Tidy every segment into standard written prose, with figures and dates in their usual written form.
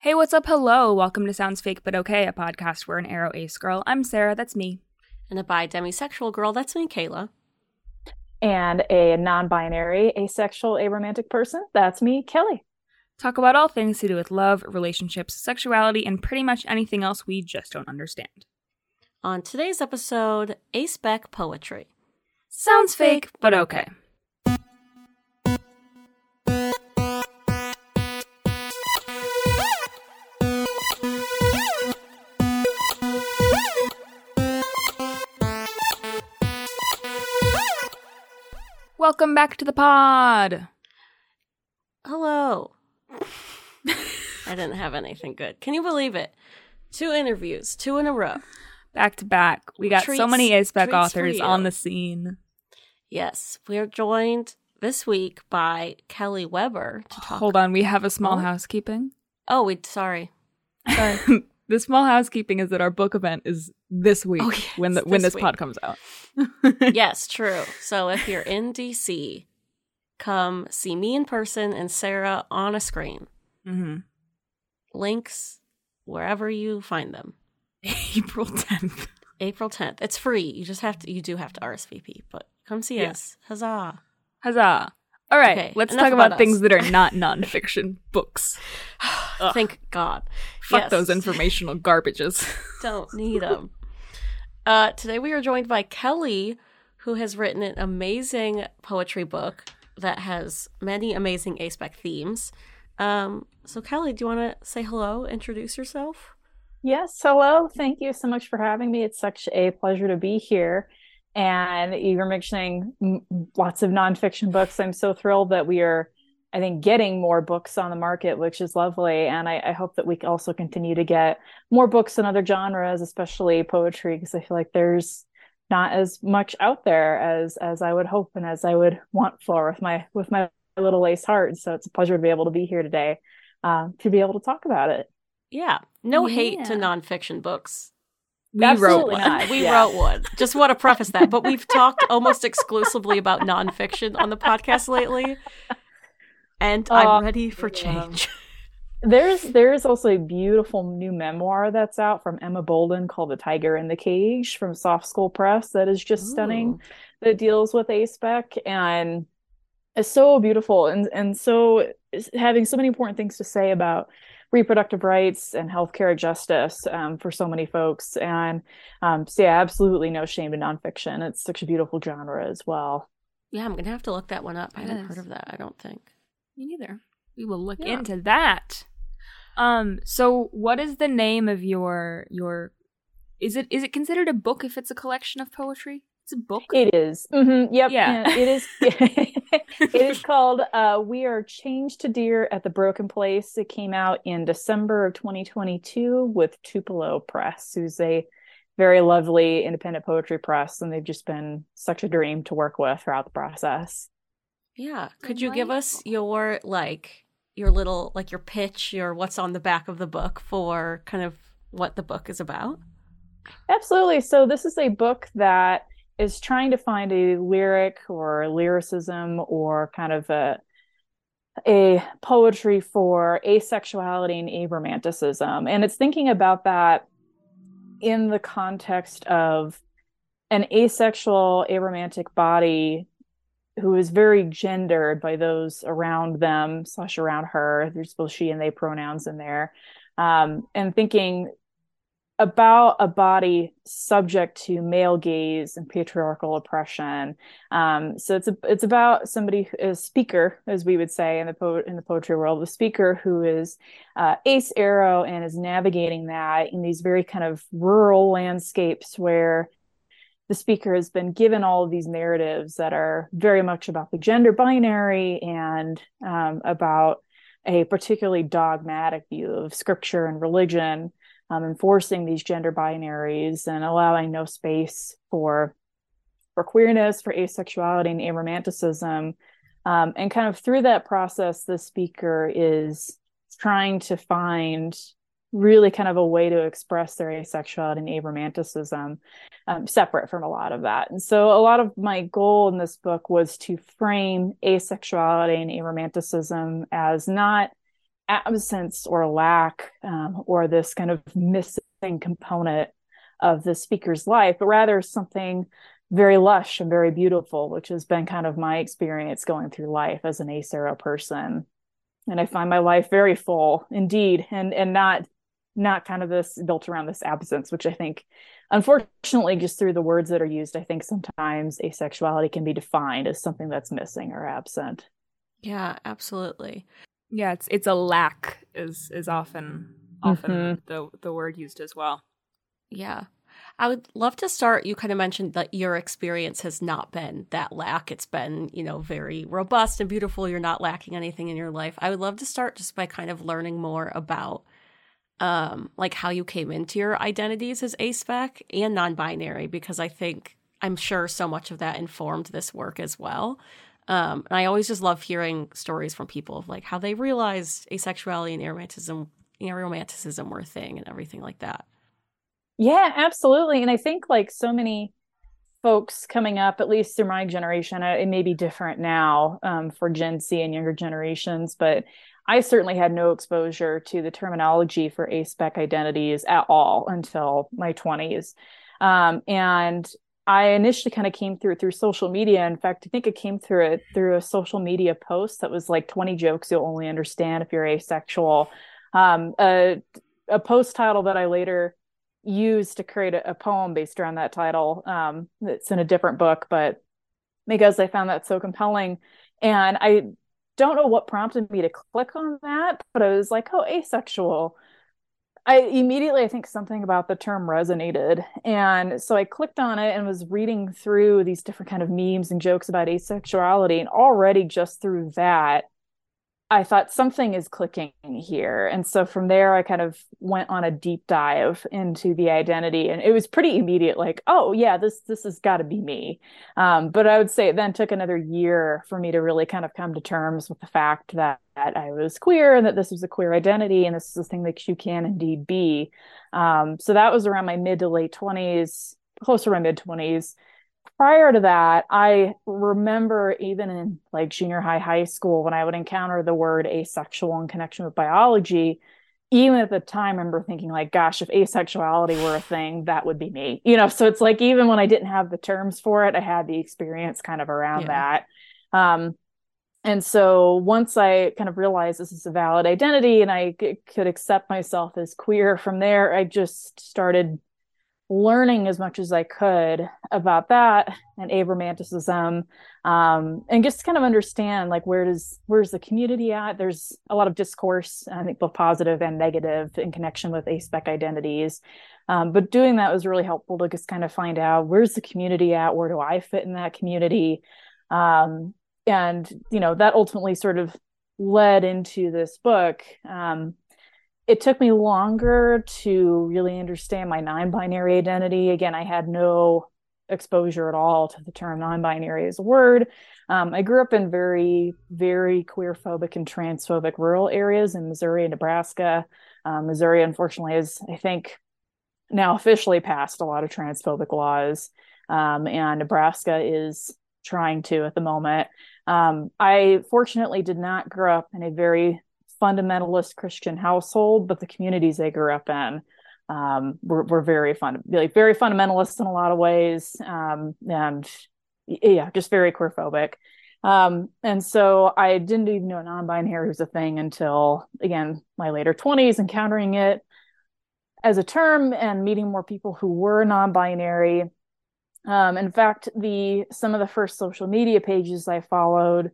Hey, what's up? Hello. Welcome to Sounds Fake But Okay, a podcast where an aro ace girl. I'm Sarah, that's me. And a bi-demisexual girl, that's me, Kayla. And a non-binary, asexual, aromantic person, that's me, Kelly. Talk about all things to do with love, relationships, sexuality, and pretty much anything else we just don't understand. On today's episode, A-Spec Poetry. Sounds fake, but okay. Welcome back to the pod. Hello. I didn't have anything good. Can you believe it? 2 interviews, 2 in a row. Back to back. We got so many A-Spec authors on the scene. Yes. We are joined this week by Kelly Weber to talk. Hold on, we have a small housekeeping. Oh, sorry. The small housekeeping is that our book event is this week when this pod comes out. Yes, true. So if you're in DC, come see me in person and Sarah on a screen. Mm-hmm. Links wherever you find them. April 10th. April 10th. It's free. You do have to RSVP, but come see us. Huzzah. Huzzah. All right, Okay, let's enough talk about about things us. that are not nonfiction books. Thank God. Fuck Yes. those informational garbages. Don't need them. Today we are joined by Kelly, who has written an amazing poetry book that has many amazing A-Spec themes. So Kelly, do you want to say hello, introduce yourself? Yes, hello. Thank you so much for having me. It's such a pleasure to be here. And you were mentioning lots of nonfiction books. I'm so thrilled that we are, I think, getting more books on the market, which is lovely. And I hope that we can also continue to get more books in other genres, especially poetry, because I feel like there's not as much out there as I would hope and as I would want for with my little lace heart. So it's a pleasure to be able to be here today to be able to talk about it. Yeah. No hate to nonfiction books. We Absolutely wrote one. not. We Yeah. wrote one. Just want to preface that. But we've talked almost exclusively about nonfiction on the podcast lately. And I'm ready for change. There's also a beautiful new memoir that's out from Emma Bolden called The Tiger in the Cage from Soft School Press that is just stunning, that deals with A-Spec and is so beautiful and so having so many important things to say about reproductive rights and healthcare justice for so many folks. And so yeah, absolutely no shame in nonfiction. It's such a beautiful genre as well. Yeah, I'm going to have to look that one up. I haven't heard of that, I don't think. Me neither. We will look into that. So what is the name of your is it considered a book if it's a collection of poetry? It's a book? It is. Mm-hmm. Yep. Yeah. And it is. It is called We Are Changed to Deer at the Broken Place. It came out in December of 2022 with Tupelo Press, who's a very lovely independent poetry press, and they've just been such a dream to work with throughout the process. Yeah. Could you give us your little, your pitch, your what's on the back of the book for kind of what the book is about? Absolutely. So this is a book that is trying to find a lyric or lyricism or kind of a poetry for asexuality and aromanticism. And it's thinking about that in the context of an asexual, aromantic body who is very gendered by those around them / around her. There's both she and they pronouns in there. And thinking about a body subject to male gaze and patriarchal oppression. So it's about somebody, a speaker, as we would say in the poetry world, a speaker who is ace aro and is navigating that in these very kind of rural landscapes where the speaker has been given all of these narratives that are very much about the gender binary and about a particularly dogmatic view of scripture and religion. Enforcing these gender binaries and allowing no space for queerness, for asexuality and aromanticism. And kind of through that process, the speaker is trying to find really kind of a way to express their asexuality and aromanticism separate from a lot of that. And so a lot of my goal in this book was to frame asexuality and aromanticism as not absence or lack or this kind of missing component of the speaker's life, but rather something very lush and very beautiful, which has been kind of my experience going through life as an asero person. And I find my life very full indeed, and not kind of this built around this absence, which I think, unfortunately, just through the words that are used, I think sometimes asexuality can be defined as something that's missing or absent. Yeah, absolutely. Yeah, it's a lack is often the word used as well. Yeah. I would love to start, you kind of mentioned that your experience has not been that lack. It's been, very robust and beautiful. You're not lacking anything in your life. I would love to start just by kind of learning more about like how you came into your identities as aspec and non-binary, because I'm sure so much of that informed this work as well. And I always just love hearing stories from people of like how they realized asexuality and aromanticism were a thing and everything like that. Yeah, absolutely. And I think like so many folks coming up, at least through my generation, it may be different now for Gen Z and younger generations, but I certainly had no exposure to the terminology for aspec identities at all until my 20s. And I initially kind of came through social media. In fact, I think it came through a social media post that was like 20 jokes you'll only understand if you're asexual. A post title that I later used to create a poem based around that title. It's in a different book, but because I found that so compelling. And I don't know what prompted me to click on that, but I was like, oh, asexual. I think something about the term resonated. And so I clicked on it and was reading through these different kind of memes and jokes about asexuality. And already just through that, I thought something is clicking here. And so from there, I kind of went on a deep dive into the identity. And it was pretty immediate, like, oh, yeah, this has got to be me. But I would say it then took another year for me to really kind of come to terms with the fact that I was queer and that this was a queer identity and this is a thing that you can indeed be. So that was around my mid to late 20s, closer to my mid 20s. Prior to that, I remember even in like junior high school, when I would encounter the word asexual in connection with biology, even at the time, I remember thinking like, gosh, if asexuality were a thing, that would be me. So it's like, even when I didn't have the terms for it, I had the experience kind of around that. And so once I kind of realized this is a valid identity and I could accept myself as queer from there, I just started learning as much as I could about that and aromanticism, and just kind of understand like where's the community at. There's a lot of discourse, I think both positive and negative, in connection with aspec identities. But doing that was really helpful to just kind of find out where's the community at, where do I fit in that community, and that ultimately sort of led into this book. It took me longer to really understand my non-binary identity. Again, I had no exposure at all to the term non-binary as a word. I grew up in very, very queer-phobic and transphobic rural areas in Missouri and Nebraska. Missouri, unfortunately, has, I think, now officially passed a lot of transphobic laws, and Nebraska is trying to at the moment. I fortunately did not grow up in a very fundamentalist Christian household, but the communities I grew up in were very very fundamentalist in a lot of ways, and yeah, just very queerphobic. And so I didn't even know non-binary was a thing until, again, my later 20s, encountering it as a term and meeting more people who were non-binary. In fact, some of the first social media pages I followed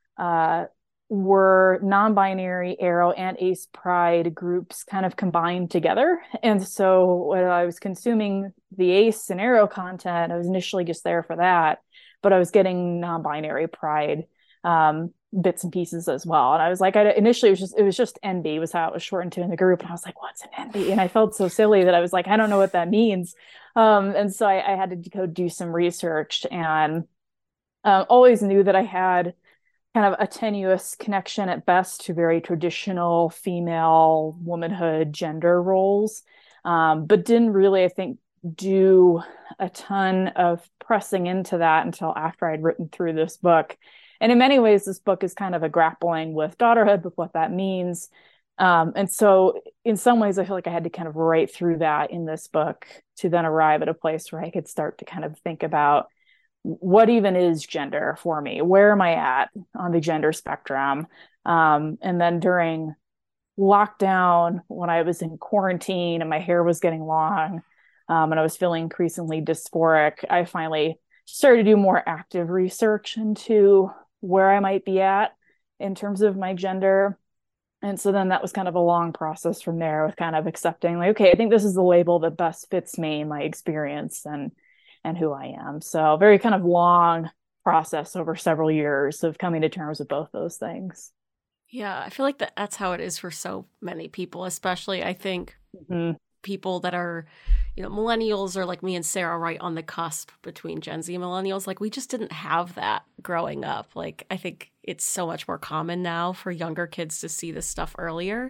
were non-binary aro and ace pride groups kind of combined together. And so when I was consuming the ace and aro content, I was initially just there for that, but I was getting non-binary pride bits and pieces as well. And I was like, initially it was just NB was how it was shortened to in the group. And I was like, what's an NB? And I felt so silly that I was like, I don't know what that means. And so I had to go do some research, and always knew that I had kind of a tenuous connection at best to very traditional female womanhood gender roles, but didn't really, I think, do a ton of pressing into that until after I'd written through this book. And in many ways, this book is kind of a grappling with daughterhood, with what that means, And so in some ways, I feel like I had to kind of write through that in this book to then arrive at a place where I could start to kind of think about what even is gender for me? Where am I at on the gender spectrum? And then during lockdown, when I was in quarantine and my hair was getting long, and I was feeling increasingly dysphoric, I finally started to do more active research into where I might be at in terms of my gender. And so then that was kind of a long process from there with kind of accepting, like, okay, I think this is the label that best fits me, my experience, and who I am. So very kind of long process over several years of coming to terms with both those things. Yeah, I feel like that's how it is for so many people, especially I think people that are, millennials or like me and Sarah, right on the cusp between Gen Z and millennials. Like we just didn't have that growing up. Like I think it's so much more common now for younger kids to see this stuff earlier.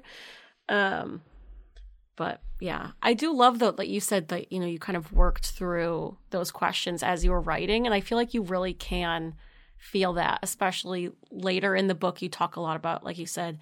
But yeah, I do love that you said that, you kind of worked through those questions as you were writing. And I feel like you really can feel that, especially later in the book. You talk a lot about, like you said,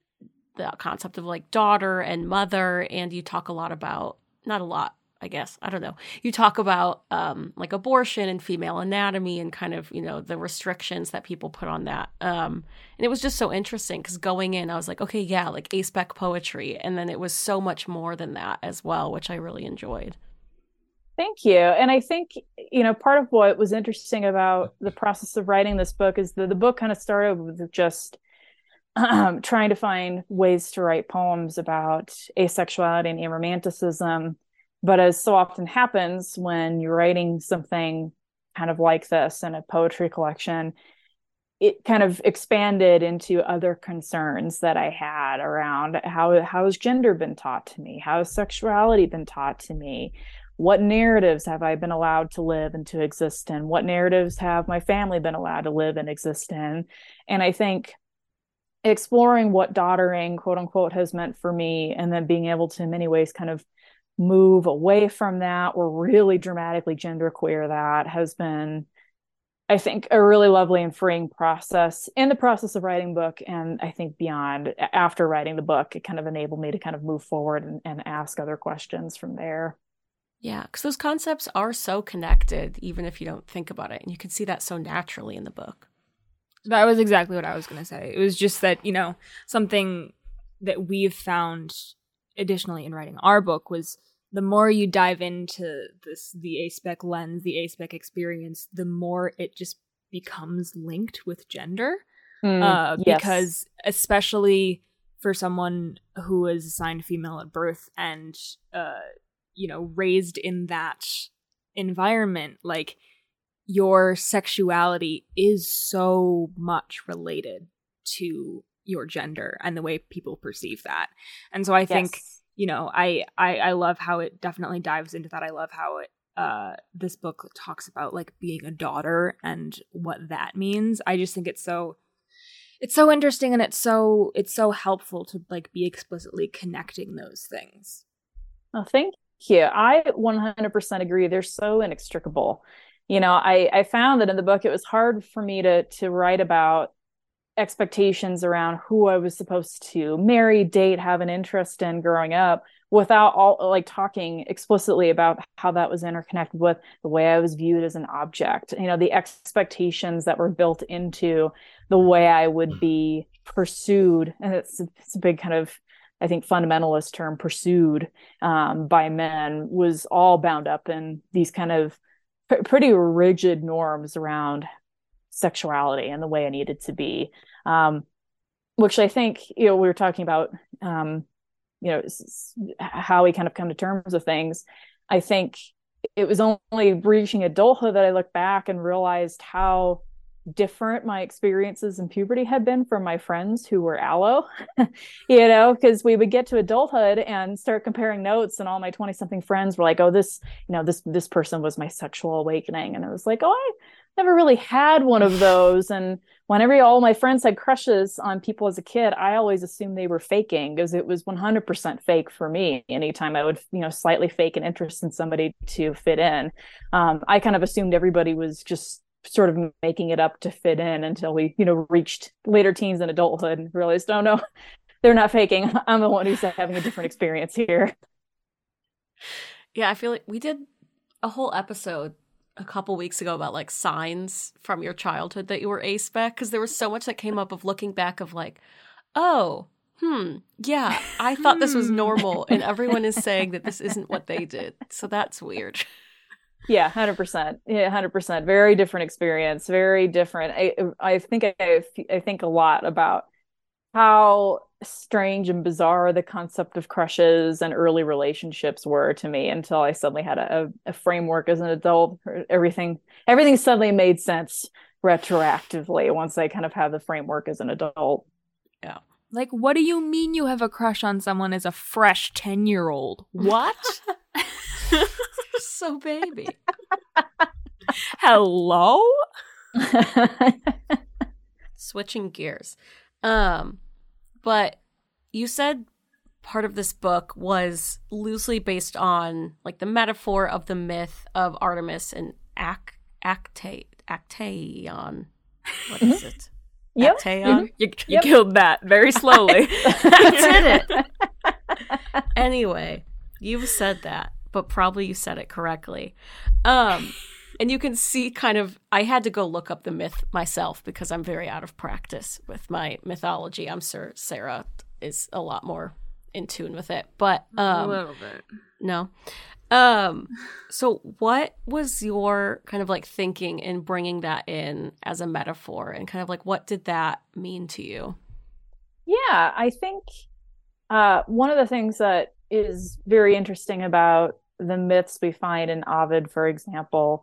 the concept of like daughter and mother. And you talk a lot about, not a lot, I guess, I don't know. You talk about like abortion and female anatomy and kind of, the restrictions that people put on that. And it was just so interesting because going in, I was like, okay, yeah, like A-spec poetry. And then it was so much more than that as well, which I really enjoyed. Thank you. And I think, part of what was interesting about the process of writing this book is that the book kind of started with just trying to find ways to write poems about asexuality and aromanticism. But as so often happens when you're writing something kind of like this in a poetry collection, it kind of expanded into other concerns that I had around how has gender been taught to me? How has sexuality been taught to me? What narratives have I been allowed to live and to exist in? What narratives have my family been allowed to live and exist in? And I think exploring what daughtering, quote unquote, has meant for me, and then being able to, in many ways, kind of move away from that or really dramatically genderqueer that has been, I think, a really lovely and freeing process in the process of writing the book. And I think beyond, after writing the book, it kind of enabled me to kind of move forward and ask other questions from there. Yeah, because those concepts are so connected, even if you don't think about it. And you can see that so naturally in the book. That was exactly what I was going to say. It was just that, something that we've found additionally in writing our book was the more you dive into the A-spec lens, the A-spec experience, the more it just becomes linked with gender. Yes. Because especially for someone who is assigned female at birth and, raised in that environment, like your sexuality is so much related to your gender and the way people perceive that. And so I think, I love how it definitely dives into that. I love how it, this book talks about like being a daughter and what that means. I just think it's so interesting, and it's so helpful to like be explicitly connecting those things. Oh, thank you. I 100% agree. They're so inextricable. I found that in the book, it was hard for me to write about expectations around who I was supposed to marry, date, have an interest in growing up without talking explicitly about how that was interconnected with the way I was viewed as an object, the expectations that were built into the way I would be pursued. And it's a big kind of, I think, fundamentalist term, pursued by men, was all bound up in these kind of pretty rigid norms around sexuality and the way I needed to be, which I think, we were talking about, how we kind of come to terms with things. I think it was only reaching adulthood that I looked back and realized how different my experiences in puberty had been from my friends who were allo, because we would get to adulthood and start comparing notes, and all my 20-something friends were like, oh, this person was my sexual awakening. And I was like, oh, I never really had one of those. And whenever all my friends had crushes on people as a kid, I always assumed they were faking, because it was 100% fake for me. Anytime I would, slightly fake an interest in somebody to fit in, I kind of assumed everybody was just sort of making it up to fit in, until we, reached later teens and adulthood and realized, oh no, they're not faking. I'm the one who's having a different experience here. Yeah, I feel like we did a whole episode a couple weeks ago about like signs from your childhood that you were A-spec, because there was so much that came up of looking back of like, oh, yeah, I thought this was normal, and everyone is saying that this isn't what they did. So that's weird. Yeah, 100%. Yeah, 100%. Very different experience. Very different. I think I think a lot about how strange and bizarre the concept of crushes and early relationships were to me until I suddenly had a framework as an adult. Everything suddenly made sense retroactively once I kind of had the framework as an adult. Yeah. Like, what do you mean you have a crush on someone as a fresh 10-year-old? What? So baby. Hello? Switching gears. But you said part of this book was loosely based on like the metaphor of the myth of Artemis and Actaeon. What is it? Yep. Actaeon? You killed that very slowly. I did it. Anyway, you've said that, but probably you said it correctly. And you can see kind of, I had to go look up the myth myself because I'm very out of practice with my mythology. I'm sure Sarah is a lot more in tune with it, but a little bit. No. So what was your kind of like thinking in bringing that in as a metaphor, and kind of like what did that mean to you? Yeah, I think one of the things that is very interesting about the myths we find in Ovid, for example,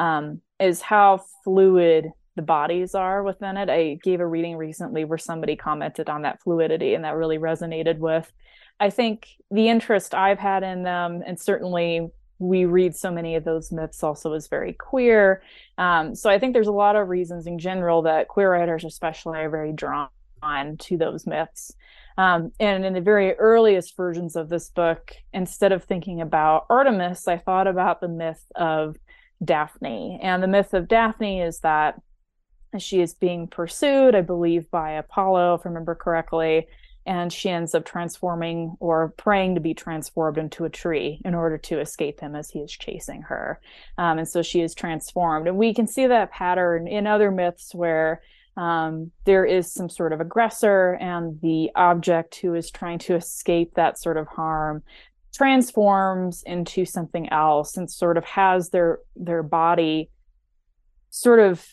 is how fluid the bodies are within it. I gave a reading recently where somebody commented on that fluidity, and that really resonated with, I think, the interest I've had in them. And certainly we read so many of those myths also as very queer. So I think there's a lot of reasons in general that queer writers especially are very drawn to those myths. And in the very earliest versions of this book, instead of thinking about Artemis, I thought about the myth of Daphne. And the myth of Daphne is that she is being pursued, I believe, by Apollo, if I remember correctly, and she ends up transforming or praying to be transformed into a tree in order to escape him as he is chasing her. And so she is transformed. And we can see that pattern in other myths where there is some sort of aggressor, and the object who is trying to escape that sort of harm transforms into something else and sort of has their body, sort of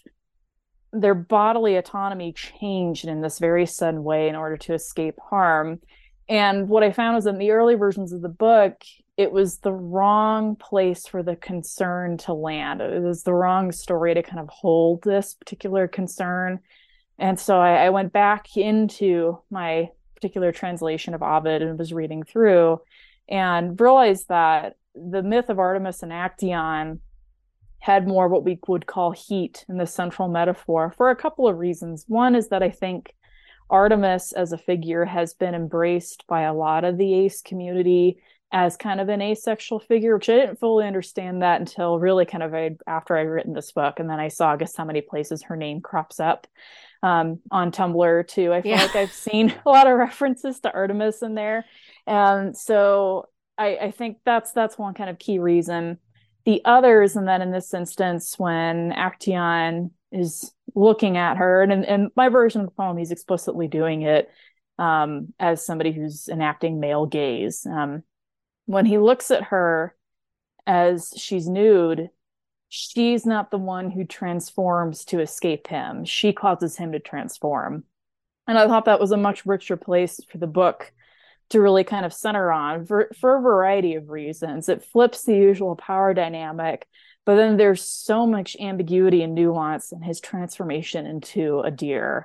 their bodily autonomy changed in this very sudden way in order to escape harm. And what I found was in the early versions of the book, it was the wrong place for the concern to land. It was the wrong story to kind of hold this particular concern. And so I went back into my particular translation of Ovid and was reading through and realized that the myth of Artemis and Actaeon had more what we would call heat in the central metaphor for a couple of reasons. One is that I think Artemis as a figure has been embraced by a lot of the ace community as kind of an asexual figure, which I didn't fully understand that until really kind of after I'd written this book. And then I saw, I guess, how many places her name crops up on Tumblr too. I feel like I've seen a lot of references to Artemis in there. And so I think that's one kind of key reason. The others, and then in this instance, when Actaeon is looking at her, and in my version of the poem, he's explicitly doing it as somebody who's enacting male gaze. When he looks at her as she's nude, she's not the one who transforms to escape him. She causes him to transform. And I thought that was a much richer place for the book to really kind of center on for a variety of reasons. It flips the usual power dynamic, but then there's so much ambiguity and nuance in his transformation into a deer.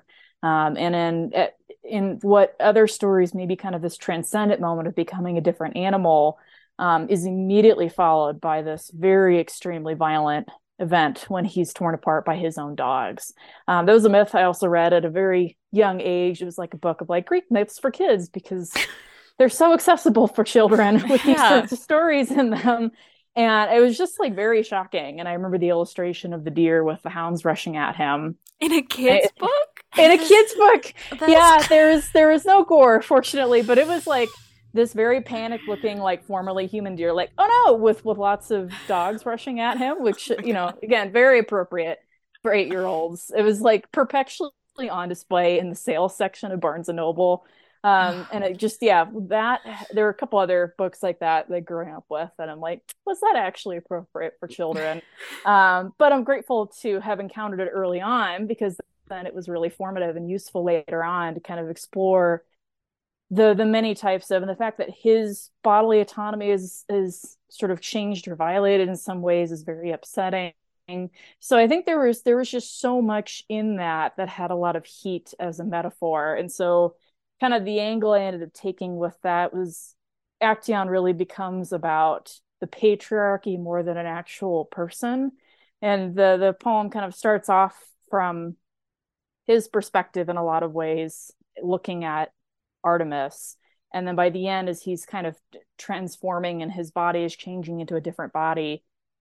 And in what other stories maybe kind of this transcendent moment of becoming a different animal is immediately followed by this very extremely violent event when he's torn apart by his own dogs. That was a myth I also read at a very young age. It was like a book of like Greek myths for kids because they're so accessible for children with these sorts of stories in them. And it was just like very shocking. And I remember the illustration of the deer with the hounds rushing at him. In a kid's book? in a kid's book. That's... Yeah, there was no gore, fortunately, but it was like this very panicked looking, like formerly human deer, like, oh no, with lots of dogs rushing at him, which, again, very appropriate for 8-year-olds. It was like perpetually on display in the sales section of Barnes and Noble. And it just, that there were a couple other books like that growing up with, and I'm like, was that actually appropriate for children? But I'm grateful to have encountered it early on, because then it was really formative and useful later on to kind of explore the many types of, and the fact that his bodily autonomy is sort of changed or violated in some ways is very upsetting. So I think there was just so much in that had a lot of heat as a metaphor. And so kind of the angle I ended up taking with that was Actaeon really becomes about the patriarchy more than an actual person. And the poem kind of starts off from his perspective in a lot of ways, looking at Artemis. And then by the end, as he's kind of transforming and his body is changing into a different body,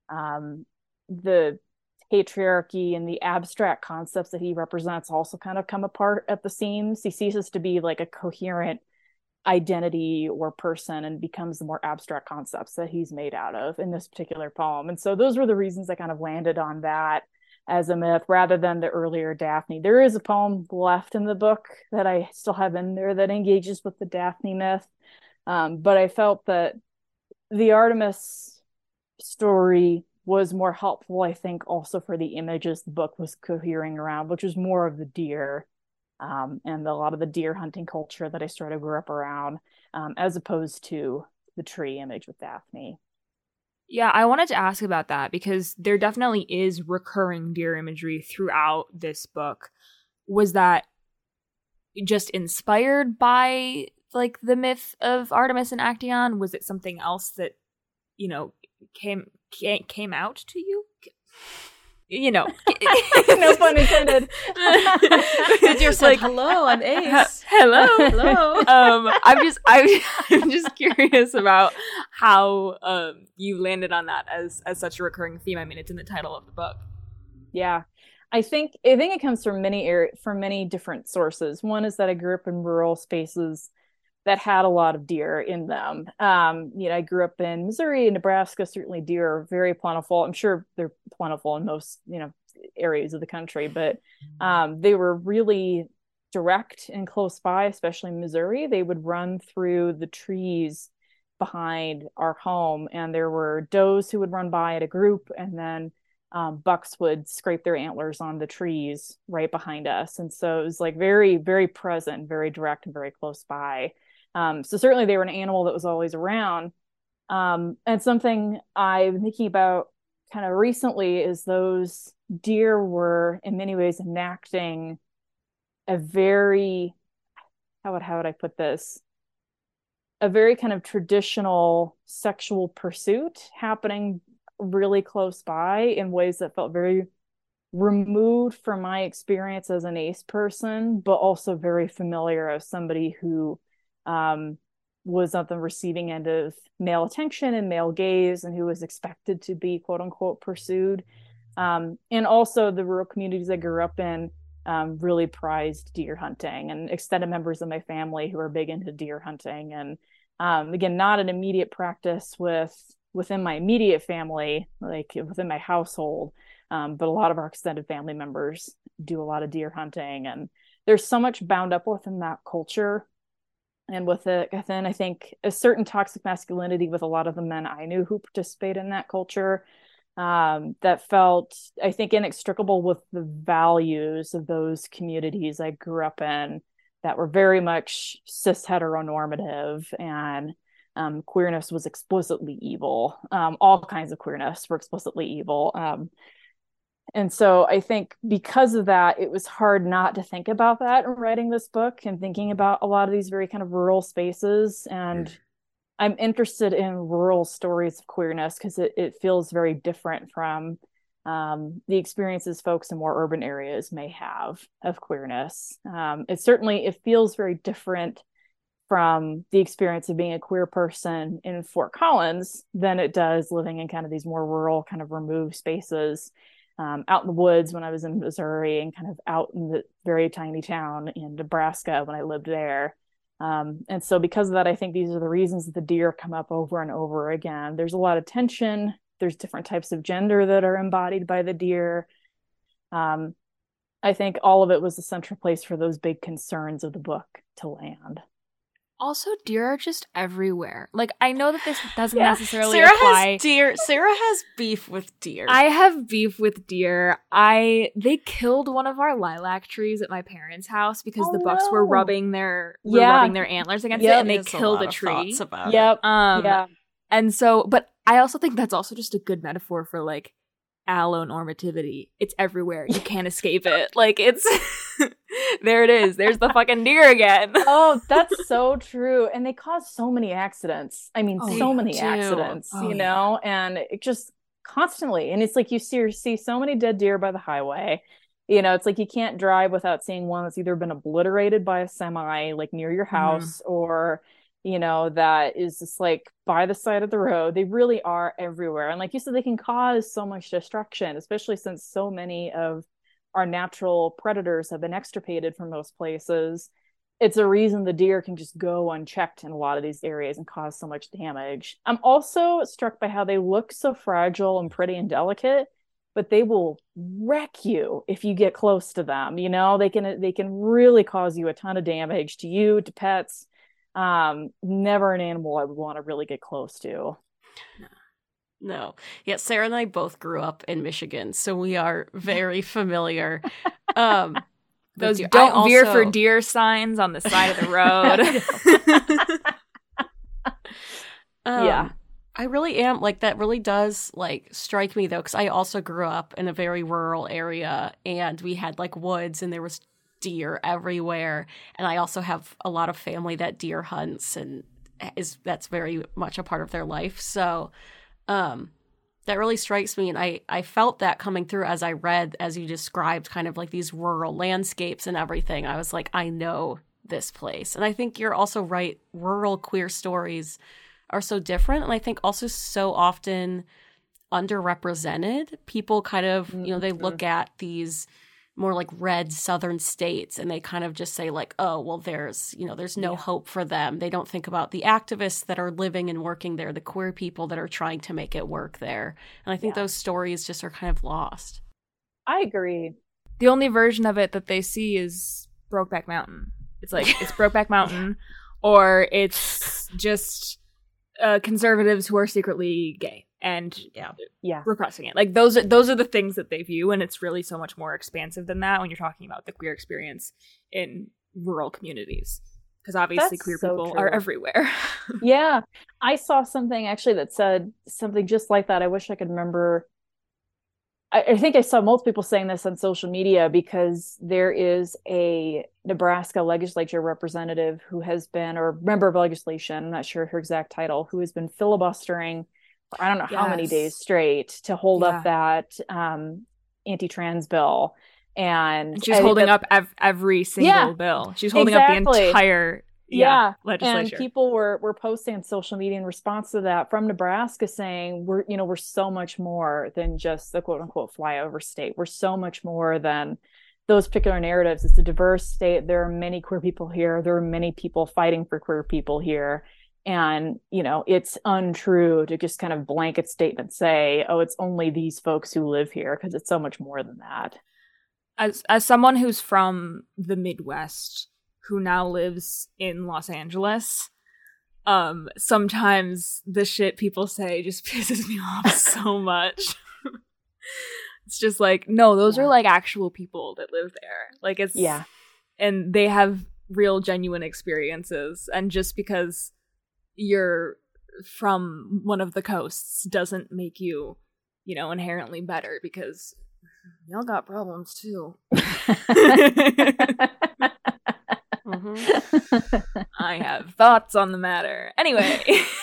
the patriarchy and the abstract concepts that he represents also kind of come apart at the seams. He ceases to be like a coherent identity or person and becomes the more abstract concepts that he's made out of in this particular poem. And so those were the reasons I kind of landed on that as a myth rather than the earlier Daphne. There is a poem left in the book that I still have in there that engages with the Daphne myth. But I felt that the Artemis story was more helpful, I think, also for the images the book was cohering around, which was more of the deer and a lot of the deer hunting culture that I sort of grew up around, as opposed to the tree image with Daphne. Yeah, I wanted to ask about that because there definitely is recurring deer imagery throughout this book. Was that just inspired by like the myth of Artemis and Actaeon? Was it something else that, came out to you? No pun intended. You're like, hello, I'm Ace. Hello. I'm just curious about how you landed on that as such a recurring theme. I mean, it's in the title of the book. Yeah, I think it comes from many different sources. One is that I grew up in rural spaces that had a lot of deer in them. I grew up in Missouri and Nebraska. Certainly deer are very plentiful. I'm sure they're plentiful in most, areas of the country, but they were really direct and close by, especially in Missouri. They would run through the trees behind our home, and there were does who would run by at a group, and then bucks would scrape their antlers on the trees right behind us. And so it was like very, very present, very direct, and very close by. So certainly they were an animal that was always around. And something I've been thinking about kind of recently is those deer were in many ways enacting a very, how would I put this? A very kind of traditional sexual pursuit happening really close by in ways that felt very removed from my experience as an ace person, but also very familiar as somebody who was on the receiving end of male attention and male gaze, and who was expected to be quote unquote pursued. And also the rural communities I grew up in really prized deer hunting, and extended members of my family who are big into deer hunting. And again, not an immediate practice within my immediate family, like within my household, but a lot of our extended family members do a lot of deer hunting, and there's so much bound up within that culture. And with it, then I think a certain toxic masculinity with a lot of the men I knew who participate in that culture, that felt, I think, inextricable with the values of those communities I grew up in, that were very much cis heteronormative, and queerness was explicitly evil. All kinds of queerness were explicitly evil. And so I think because of that, it was hard not to think about that in writing this book and thinking about a lot of these very kind of rural spaces. And I'm interested in rural stories of queerness because it feels very different from the experiences folks in more urban areas may have of queerness. It feels very different from the experience of being a queer person in Fort Collins than it does living in kind of these more rural, kind of removed spaces. out in the woods when I was in Missouri, and kind of out in the very tiny town in Nebraska when I lived there. And so because of that, I think these are the reasons that the deer come up over and over again. There's a lot of tension. There's different types of gender that are embodied by the deer. I think all of it was the central place for those big concerns of the book to land. Also, deer are just everywhere. Like, I know that this doesn't Yeah. necessarily Sarah apply. has deer. Sarah has beef with deer. I have beef with deer. They killed one of our lilac trees at my parents' house because the bucks were rubbing their antlers against it, and they killed a tree. Yep. Yeah. And so, but I also think that's also just a good metaphor for like allonormativity. It's everywhere. You can't escape it. Like, it's there it is. There's the fucking deer again. Oh, that's so true. And they cause so many accidents. I mean, so many accidents, you know, and it just constantly. And it's like you see so many dead deer by the highway. You know, it's like you can't drive without seeing one that's either been obliterated by a semi, like near your house, or, you know, that is just like by the side of the road. They really are everywhere. And like you said, they can cause so much destruction, especially since so many of our natural predators have been extirpated from most places. It's a reason the deer can just go unchecked in a lot of these areas and cause so much damage. I'm also struck by how they look so fragile and pretty and delicate, but they will wreck you if you get close to them. You know, they can really cause you a ton of damage to you, to pets. Never an animal I would want to really get close to. No. Yeah, Sarah and I both grew up in Michigan, so we are very familiar. Those don't veer for deer signs on the side of the road. Yeah. I really am, like, that really does, like, strike me, though, because I also grew up in a very rural area, and we had, like, woods, and there was deer everywhere. And I also have a lot of family that deer hunts, and that's very much a part of their life. So that really strikes me. And I felt that coming through as I read, as you described, kind of like these rural landscapes and everything. I was like, I know this place. And I think you're also right. Rural queer stories are so different. And I think also so often underrepresented. People kind of, you know, they look at these more like red southern states and they kind of just say like, oh, well, there's no hope for them. They don't think about the activists that are living and working there, the queer people that are trying to make it work there. And I think those stories just are kind of lost. I agree. The only version of it that they see is Brokeback Mountain. It's like, it's Brokeback Mountain, or it's just conservatives who are secretly gay and repressing it. Like, those are the things that they view, and it's really so much more expansive than that when you're talking about the queer experience in rural communities, because obviously queer people are everywhere. Yeah, I saw something actually that said something just like that. I wish I could remember. I think I saw multiple people saying this on social media, because there is a Nebraska legislature representative who has been, or member of legislation, I'm not sure her exact title, who has been filibustering I don't know how many days straight to hold up that anti-trans bill. And she's holding up every single bill. She's holding up the entire legislature. And people were posting on social media in response to that from Nebraska saying, we're so much more than just the quote unquote flyover state. We're so much more than those particular narratives. It's a diverse state. There are many queer people here. There are many people fighting for queer people here. And, it's untrue to just kind of blanket statement say, oh, it's only these folks who live here, because it's so much more than that. As someone who's from the Midwest, who now lives in Los Angeles, sometimes the shit people say just pisses me off so much. It's just like, no, those are like actual people that live there. Like, it's and they have real genuine experiences. And just because you're from one of the coasts doesn't make you, inherently better, because y'all got problems too. I have thoughts on the matter. Anyway.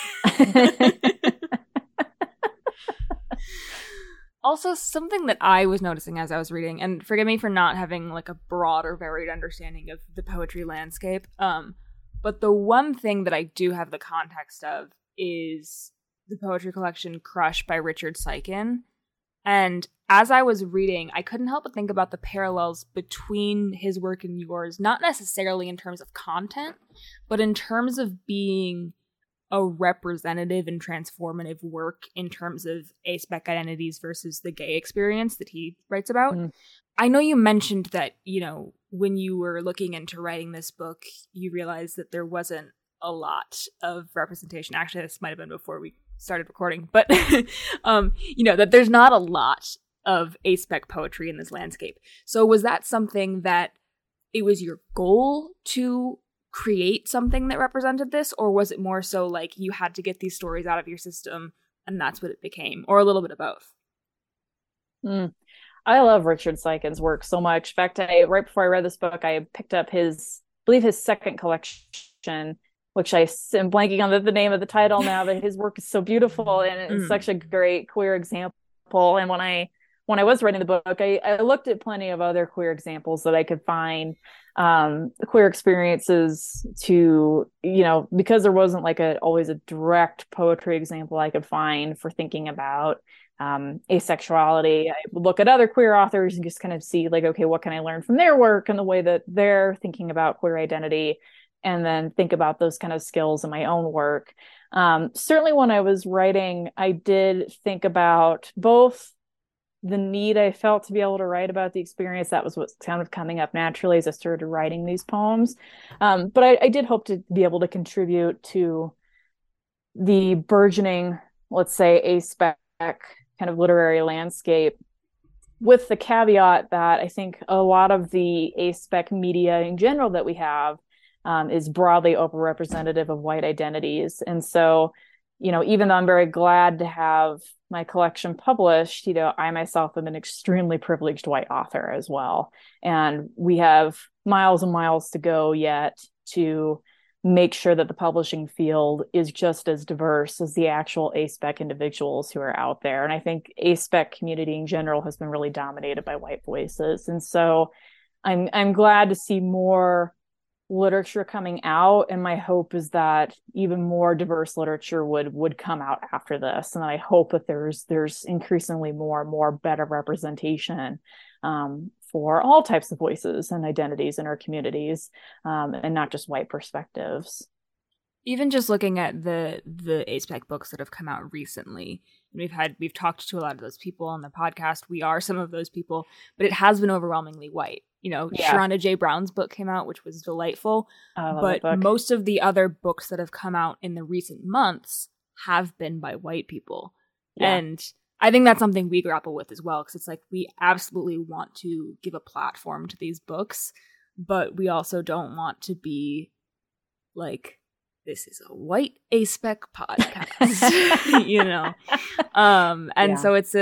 Also, something that I was noticing as I was reading, and forgive me for not having like a broad or varied understanding of the poetry landscape, but the one thing that I do have the context of is the poetry collection Crush by Richard Siken. And as I was reading, I couldn't help but think about the parallels between his work and yours, not necessarily in terms of content, but in terms of being a representative and transformative work in terms of aspec identities versus the gay experience that he writes about. Mm. I know you mentioned that, you know, when you were looking into writing this book, you realized that there wasn't a lot of representation. Actually, this might have been before we started recording, but you know, that there's not a lot of aspec poetry in this landscape. So was that something that it was your goal to create something that represented this, or was it more so like you had to get these stories out of your system and that's what it became, or a little bit of both? I love Richard Siken's work so much. In fact, right before I read this book, I picked up his second collection, which I am blanking on the name of the title now, but his work is so beautiful and it's such a great queer example. And when I was writing the book, I looked at plenty of other queer examples that I could find, queer experiences to, you know, because there wasn't like always a direct poetry example I could find for thinking about asexuality. I would look at other queer authors and just kind of see like, okay, what can I learn from their work and the way that they're thinking about queer identity, and then think about those kind of skills in my own work. Certainly when I was writing, I did think about both the need I felt to be able to write about the experience. That was what's kind of coming up naturally as I started writing these poems. But I did hope to be able to contribute to the burgeoning, let's say, aspec kind of literary landscape, with the caveat that I think a lot of the aspec media in general that we have is broadly overrepresentative of white identities. And so, you know, even though I'm very glad to have my collection published, you know, I myself am an extremely privileged white author as well. And we have miles and miles to go yet to make sure that the publishing field is just as diverse as the actual aspec individuals who are out there. And I think aspec community in general has been really dominated by white voices. And so I'm glad to see more literature coming out, and my hope is that even more diverse literature would come out after this, and I hope that there's increasingly more better representation for all types of voices and identities in our communities, and not just white perspectives. Even just looking at the aspec books that have come out recently, we've talked to a lot of those people on the podcast. We are some of those people, but it has been overwhelmingly white. You know, yeah. Sharona J. Brown's book came out, which was delightful. But most of the other books that have come out in the recent months have been by white people. Yeah. And I think that's something we grapple with as well, because it's like we absolutely want to give a platform to these books, but we also don't want to be like, this is a white aspec podcast, you know? So it's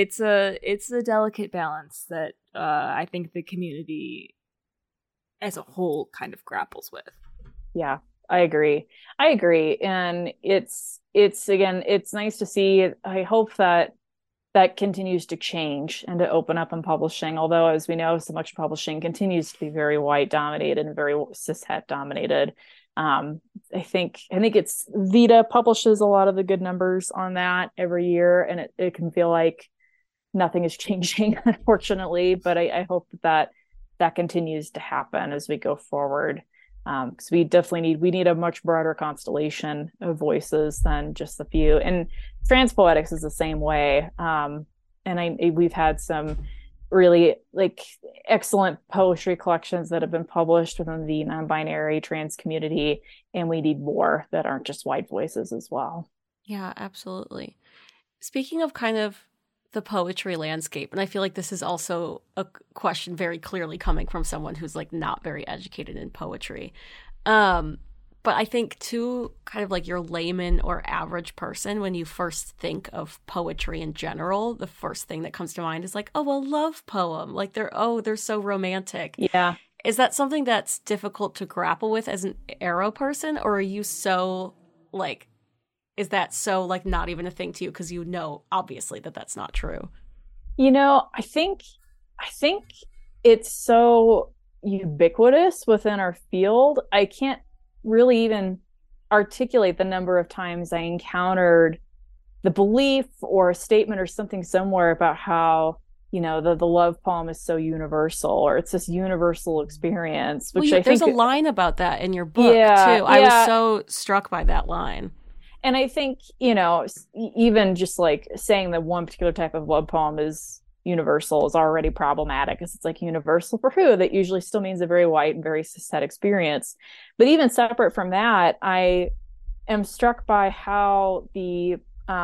a delicate balance that I think the community as a whole kind of grapples with. Yeah, I agree. And it's again, it's nice to see. I hope that continues to change and to open up in publishing. Although, as we know, so much publishing continues to be very white dominated and very cishet dominated. I think it's Vita publishes a lot of the good numbers on that every year, and it can feel like nothing is changing, unfortunately, but I hope that continues to happen as we go forward, because we definitely need a much broader constellation of voices than just a few. And trans poetics is the same way, and we've had some really like excellent poetry collections that have been published within the non-binary trans community, and we need more that aren't just white voices as well. Yeah, absolutely. Speaking of kind of the poetry landscape, and I feel like this is also a question very clearly coming from someone who's like not very educated in poetry, but I think too, kind of like your layman or average person, when you first think of poetry in general, the first thing that comes to mind is like, oh, a love poem. Like they're so romantic. Yeah. Is that something that's difficult to grapple with as an aro person, or are you so like, is that so like not even a thing to you because you know obviously that that's not true? You know, I think it's so ubiquitous within our field. I can't really even articulate the number of times I encountered the belief or a statement or something somewhere about how, you know, the love poem is so universal, or it's this universal experience, which I there's think a line about that in your book too. I was so struck by that line. And I think, you know, even just like saying that one particular type of love poem is universal is already problematic, because it's like, universal for who? That usually still means a very white and very cishet experience. But even separate from that, I am struck by how the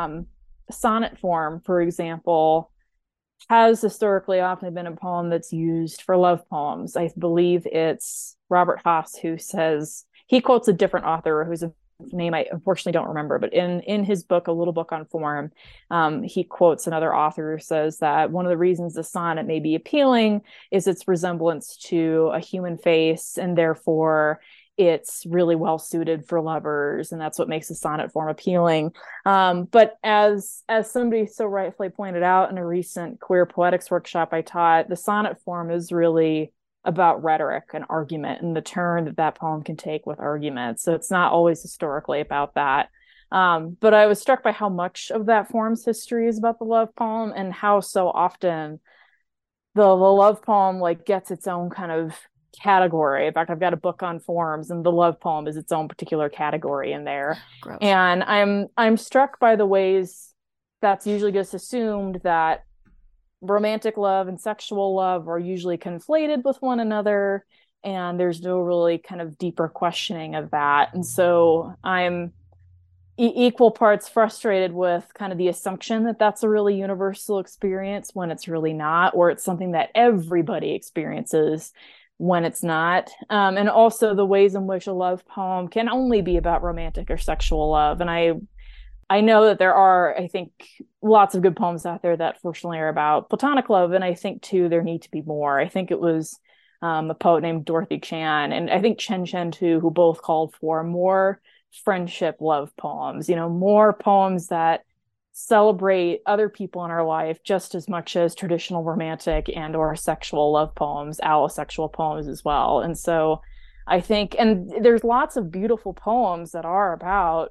sonnet form, for example, has historically often been a poem that's used for love poems. I believe it's Robert Haas who says, he quotes a different author whose name I unfortunately don't remember, but in his book, A Little Book on Form, he quotes another author who says that one of the reasons the sonnet may be appealing is its resemblance to a human face, and therefore it's really well suited for lovers, and that's what makes the sonnet form appealing. But as somebody so rightfully pointed out in a recent queer poetics workshop I taught, the sonnet form is really about rhetoric and argument, and the turn that that poem can take with argument. So it's not always historically about that. But I was struck by how much of that form's history is about the love poem, and how so often the love poem like gets its own kind of category. In fact, I've got a book on forms, and the love poem is its own particular category in there. Gross. And I'm struck by the ways that's usually just assumed that romantic love and sexual love are usually conflated with one another, and there's no really kind of deeper questioning of that. And so I'm equal parts frustrated with kind of the assumption that that's a really universal experience when it's really not, or it's something that everybody experiences when it's not. And also the ways in which a love poem can only be about romantic or sexual love. And I know that there are, I think, lots of good poems out there that fortunately are about platonic love. And I think, too, there need to be more. I think it was a poet named Dorothy Chan, and I think Chen Chen, too, who both called for more friendship love poems, you know, more poems that celebrate other people in our life just as much as traditional romantic and or sexual love poems, allosexual poems as well. And so I think, and there's lots of beautiful poems that are about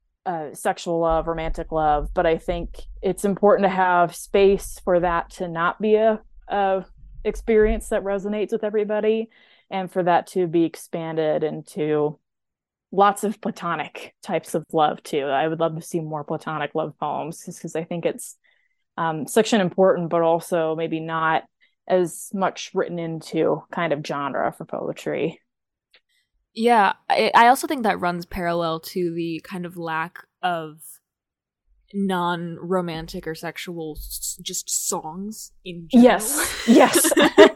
sexual love, romantic love, but I think it's important to have space for that to not be a experience that resonates with everybody, and for that to be expanded into lots of platonic types of love too. I would love to see more platonic love poems, just because I think it's such an important, but also maybe not as much written into kind of genre for poetry. Yeah, I also think that runs parallel to the kind of lack of non-romantic or sexual just songs in general. Yes.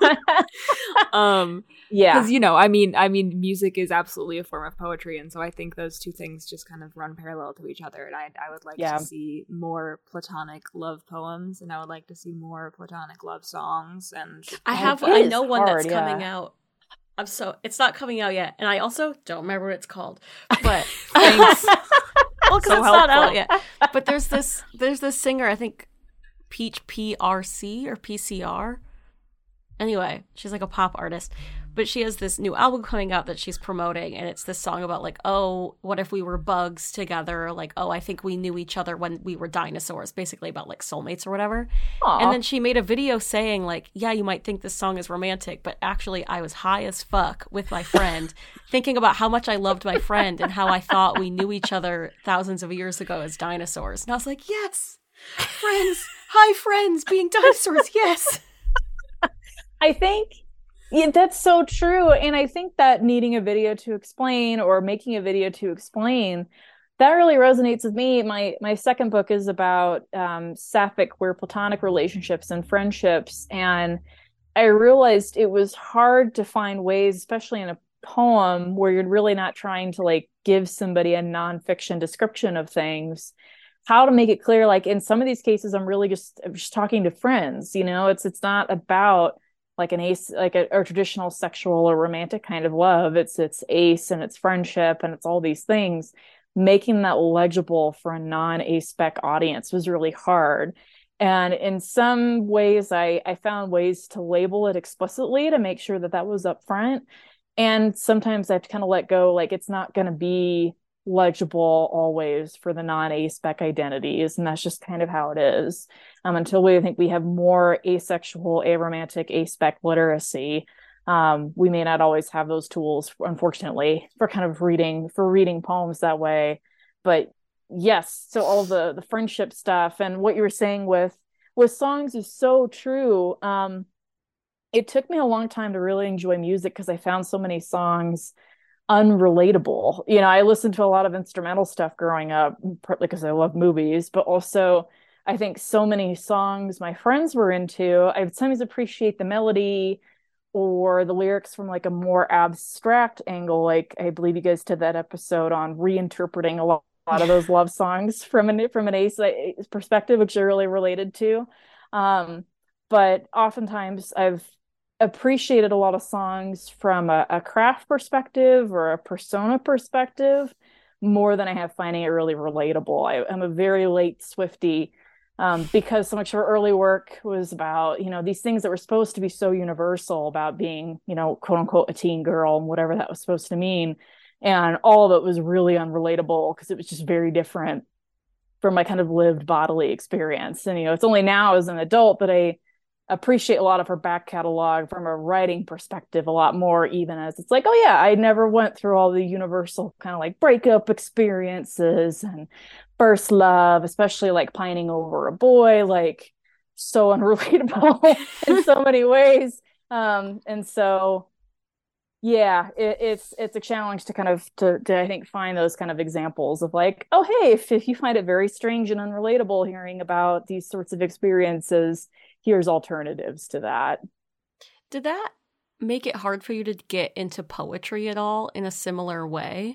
Yeah, because, you know, I mean music is absolutely a form of poetry, and so I think those two things just kind of run parallel to each other. And I would like to see more platonic love poems, and I would like to see more platonic love songs. And I know one that's coming out. It's not coming out yet, and I also don't remember what it's called. But thanks. Well, because it's not out yet. But there's this singer, I think Peach PRC or PCR. Anyway, she's like a pop artist, but she has this new album coming out that she's promoting, and it's this song about like, oh, what if we were bugs together? Like, oh, I think we knew each other when we were dinosaurs, basically about like soulmates or whatever. Aww. And then she made a video saying like, yeah, you might think this song is romantic, but actually I was high as fuck with my friend thinking about how much I loved my friend and how I thought we knew each other thousands of years ago as dinosaurs. And I was like, yes, friends, hi friends, being dinosaurs, yes. I think that's so true. And I think that needing a video to explain, or making a video to explain, that really resonates with me. My second book is about sapphic queer platonic relationships and friendships. And I realized it was hard to find ways, especially in a poem, where you're really not trying to like give somebody a nonfiction description of things, how to make it clear. Like in some of these cases, I'm just talking to friends, you know, it's not about like a traditional sexual or romantic kind of love. It's ace and it's friendship and it's all these things. Making that legible for a non-aspec audience was really hard. And in some ways, I found ways to label it explicitly to make sure that was up front. And sometimes I have to kind of let go, like it's not going to be legible always for the non-aspec identities, and that's just kind of how it is. Until we think we have more asexual, aromantic, aspec literacy, we may not always have those tools, unfortunately, for kind of reading poems that way. But yes, so all the friendship stuff and what you were saying with songs is so true. It took me a long time to really enjoy music because I found so many songs unrelatable. I listened to a lot of instrumental stuff growing up, partly because I love movies, but also I think so many songs my friends were into, I would sometimes appreciate the melody or the lyrics from like a more abstract angle. Like I believe you guys did that episode on reinterpreting a lot of those love songs from an ace perspective, which are really related to. But oftentimes I've appreciated a lot of songs from a craft perspective or a persona perspective more than I have finding it really relatable. I'm a very late Swiftie, because so much of our early work was about, these things that were supposed to be so universal about being, quote unquote, a teen girl and whatever that was supposed to mean. And all of it was really unrelatable because it was just very different from my kind of lived bodily experience. And, it's only now as an adult that I appreciate a lot of her back catalog from a writing perspective a lot more, even as it's like, oh yeah, I never went through all the universal kind of like breakup experiences and first love, especially like pining over a boy, like so unrelatable in so many ways. And so yeah, it's a challenge to kind of to I think find those kind of examples of like, oh hey, if you find it very strange and unrelatable hearing about these sorts of experiences, here's alternatives to that. Did that make it hard for you to get into poetry at all in a similar way?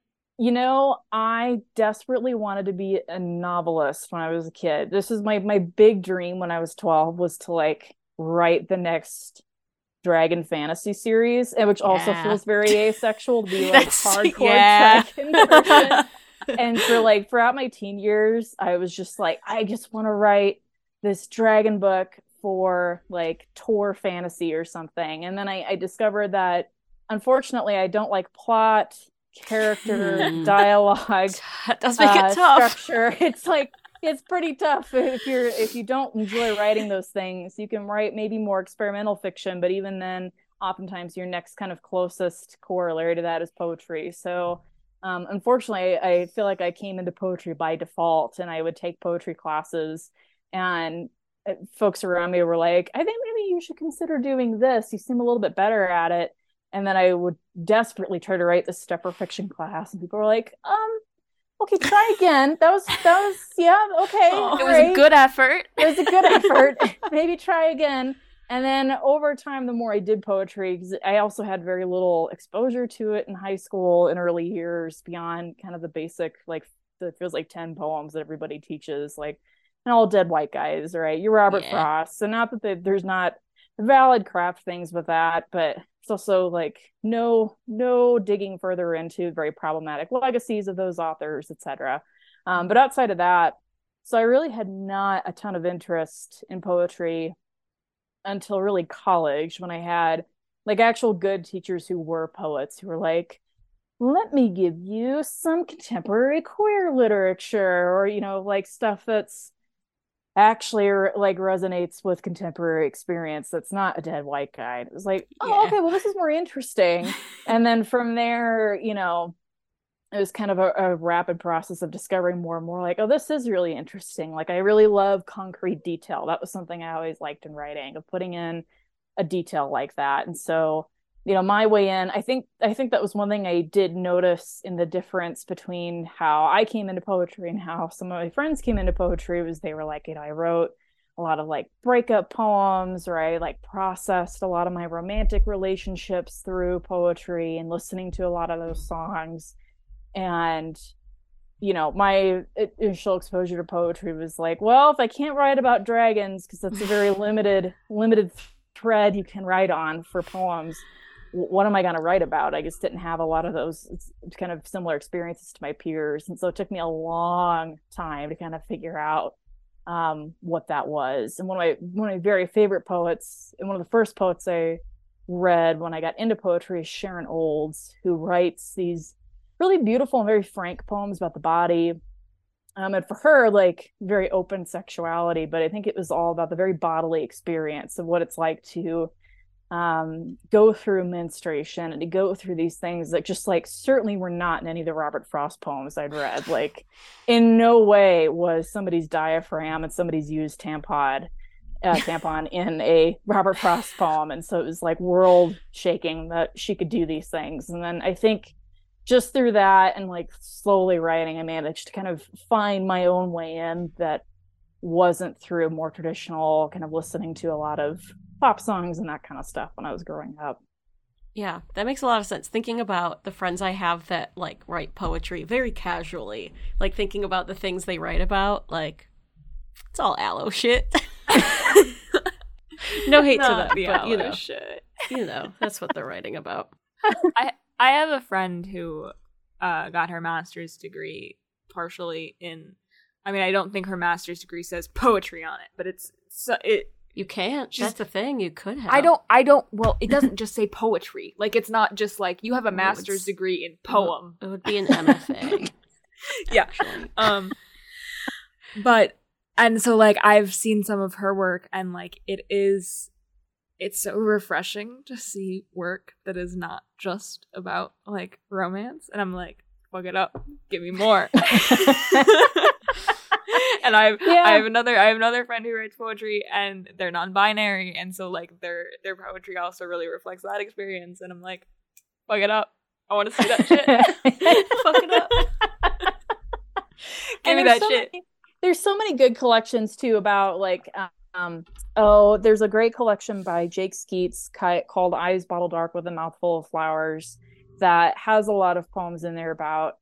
I desperately wanted to be a novelist when I was a kid. This is my big dream when I was 12, was to like write the next dragon fantasy series, and which also feels very asexual to be like hardcore dragon person. And for like throughout my teen years, I was just like, I just want to write this dragon book for like Tor fantasy or something. And then I discovered that unfortunately I don't like plot, character, dialogue. That does make it tough. Structure. It's like it's pretty tough if you don't enjoy writing those things. You can write maybe more experimental fiction, but even then, oftentimes your next kind of closest corollary to that is poetry. So unfortunately, I feel like I came into poetry by default, and I would take poetry classes, and folks around me were like, I think maybe you should consider doing this. You seem a little bit better at it. And then I would desperately try to write this stepper fiction class, and people were like, okay, try again. That was yeah, okay. Oh, it was a good effort. It was a good effort. Maybe try again. And then over time, the more I did poetry, because I also had very little exposure to it in high school and early years beyond kind of the basic, like, it feels like 10 poems that everybody teaches, like, and all dead white guys, right? You're Robert Frost. So not that there's not valid craft things with that, but it's also like no digging further into very problematic legacies of those authors, etc. But outside of that, so I really had not a ton of interest in poetry until really college, when I had like actual good teachers who were poets, who were like, let me give you some contemporary queer literature, or like stuff that's actually like resonates with contemporary experience, that's not a dead white guy. It was like, oh, okay, well, this is more interesting. And then from there, it was kind of a rapid process of discovering more and more like, oh, this is really interesting. Like, I really love concrete detail. That was something I always liked in writing, of putting in a detail like that. And so, my way in, I think that was one thing I did notice in the difference between how I came into poetry and how some of my friends came into poetry, was they were like, I wrote a lot of like breakup poems, or I like processed a lot of my romantic relationships through poetry and listening to a lot of those songs. And my initial exposure to poetry was like, well, if I can't write about dragons, because that's a very limited thread you can write on for poems, what am I going to write about? I just didn't have a lot of those kind of similar experiences to my peers. And so it took me a long time to kind of figure out what that was. And one of my very favorite poets, and one of the first poets I read when I got into poetry, is Sharon Olds, who writes these really beautiful and very frank poems about the body. And for her, like very open sexuality, but I think it was all about the very bodily experience of what it's like to go through menstruation and to go through these things that just like certainly were not in any of the Robert Frost poems I'd read. Like in no way was somebody's diaphragm and somebody's used tampon in a Robert Frost poem. And so it was like world shaking that she could do these things. And then I think just through that and like slowly writing, I managed to kind of find my own way in that wasn't through more traditional kind of listening to a lot of pop songs and that kind of stuff when I was growing up. Yeah, that makes a lot of sense. Thinking about the friends I have that like write poetry very casually, like thinking about the things they write about, like it's all aloe shit. No hate to that, but shit. That's what they're writing about. I have a friend who got her master's degree partially in. I mean, I don't think her master's degree says poetry on it, but you can't. That's the thing. You could have. I don't. Well, it doesn't just say poetry. Like, it's not just like you have a master's degree in poem. It would be an MFA. Yeah. But and so like I've seen some of her work, and like it's so refreshing to see work that is not just about like romance, and I'm like, fuck it up, give me more. And I have another friend who writes poetry, and they're non-binary, and so like their poetry also really reflects that experience. And I'm like, fuck it up, I want to see that shit. Fuck it up. Give me that shit. There's so many good collections too about like there's a great collection by Jake Skeets called Eyes Bottle Dark with a Mouthful of Flowers that has a lot of poems in there about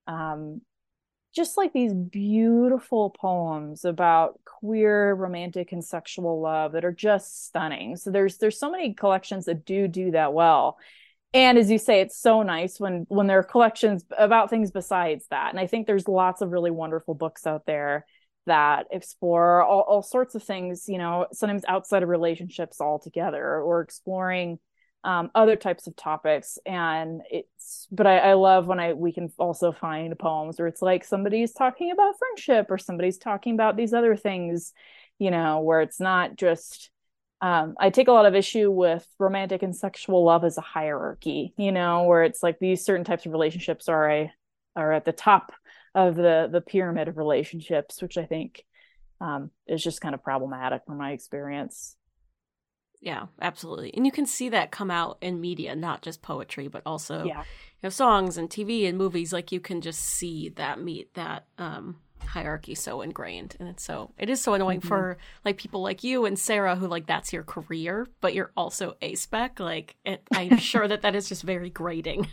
just like these beautiful poems about queer romantic and sexual love that are just stunning. So there's so many collections that do that well. And as you say, it's so nice when there are collections about things besides that. And I think there's lots of really wonderful books out there that explore all sorts of things, sometimes outside of relationships altogether, or exploring other types of topics. And but I love when we can also find poems where it's like somebody's talking about friendship or somebody's talking about these other things, where it's not just, I take a lot of issue with romantic and sexual love as a hierarchy, where it's like these certain types of relationships are at the top of the pyramid of relationships, which I think is just kind of problematic from my experience. Yeah, absolutely. And you can see that come out in media, not just poetry, but also songs and TV and movies. Like you can just see that hierarchy so ingrained. And it is so annoying for like people like you and Sarah who like that's your career, but you're also A-spec. Like I'm sure that is just very grating.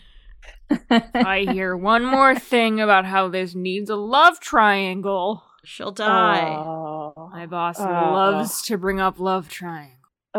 I hear one more thing about how this needs a love triangle. She'll die. My boss loves to bring up love triangle.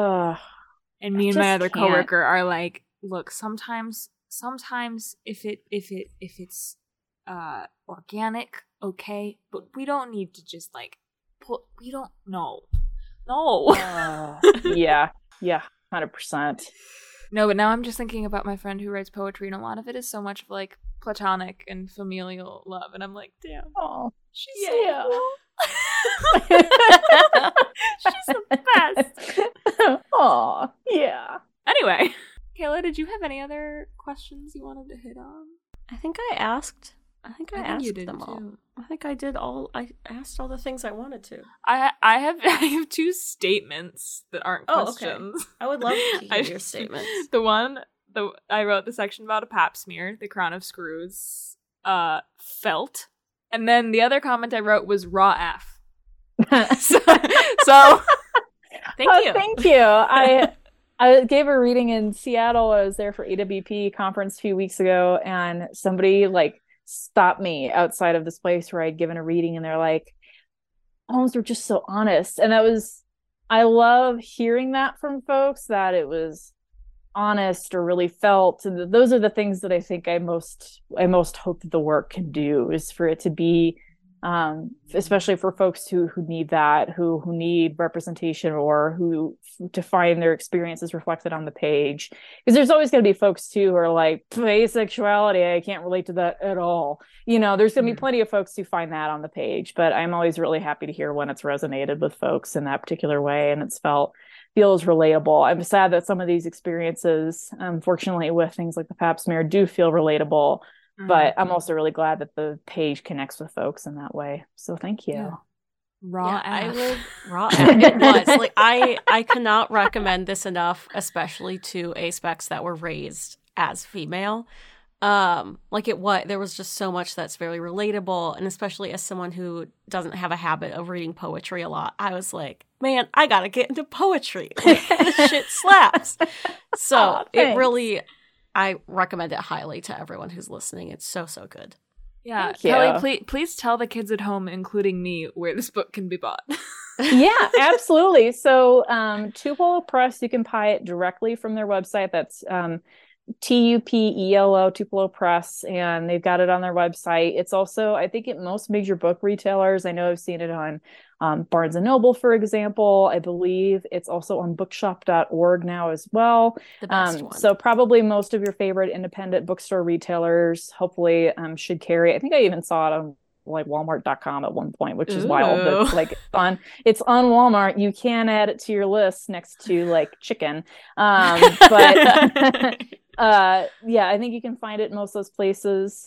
And me and my other coworker are like, look, sometimes if it's organic, okay, but we don't need to just like we don't know. No. Yeah, 100%. No, but now I'm just thinking about my friend who writes poetry, and a lot of it is so much of like platonic and familial love, and I'm like, damn. Oh, she's so cool. She's the best. Oh, yeah. Anyway, Kayla, did you have any other questions you wanted to hit on? I think I asked you did them too. all. I think I did all. I asked all the things I wanted to. I have two statements that aren't questions. Okay. I would love to hear your statements. I wrote the section about a pap smear, the crown of screws, felt, and then the other comment I wrote was raw F. so thank you. Thank you. I gave a reading in Seattle. I was there for AWP conference a few weeks ago, and somebody like stopped me outside of this place where I'd given a reading, and they're like, poems were just so honest. And I love hearing that from folks, that it was honest or really felt. And those are the things that I think I most hope that the work can do, is for it to be especially for folks who need that, who need representation, or who to find their experiences reflected on the page. Because there's always going to be folks too who are like, asexuality, I can't relate to that at all. There's going to be plenty of folks who find that on the page, but I'm always really happy to hear when it's resonated with folks in that particular way and feels relatable. I'm sad that some of these experiences, unfortunately, with things like the pap smear do feel relatable. But I'm also really glad that the page connects with folks in that way. So thank you. Yeah. Raw. It was like I cannot recommend this enough, especially to aspecs that were raised as female. There was just so much that's very relatable, and especially as someone who doesn't have a habit of reading poetry a lot, I was like, man, I gotta get into poetry. Like, this shit slaps. So it really. I recommend it highly to everyone who's listening. It's so, so good. Yeah. Kelly, please tell the kids at home, including me, where this book can be bought. Yeah, absolutely. So Tupelo Press, you can buy it directly from their website. That's TUPELO, Tupelo Press, and they've got it on their website. It's also, I think, at most major book retailers. I know I've seen it on Barnes & Noble, for example. I believe it's also on bookshop.org now as well. The best one. So probably most of your favorite independent bookstore retailers hopefully should carry. I think I even saw it on like Walmart.com at one point, which is wild. But it's like it's on Walmart. You can add it to your list next to like chicken. But yeah, I think you can find it in most of those places.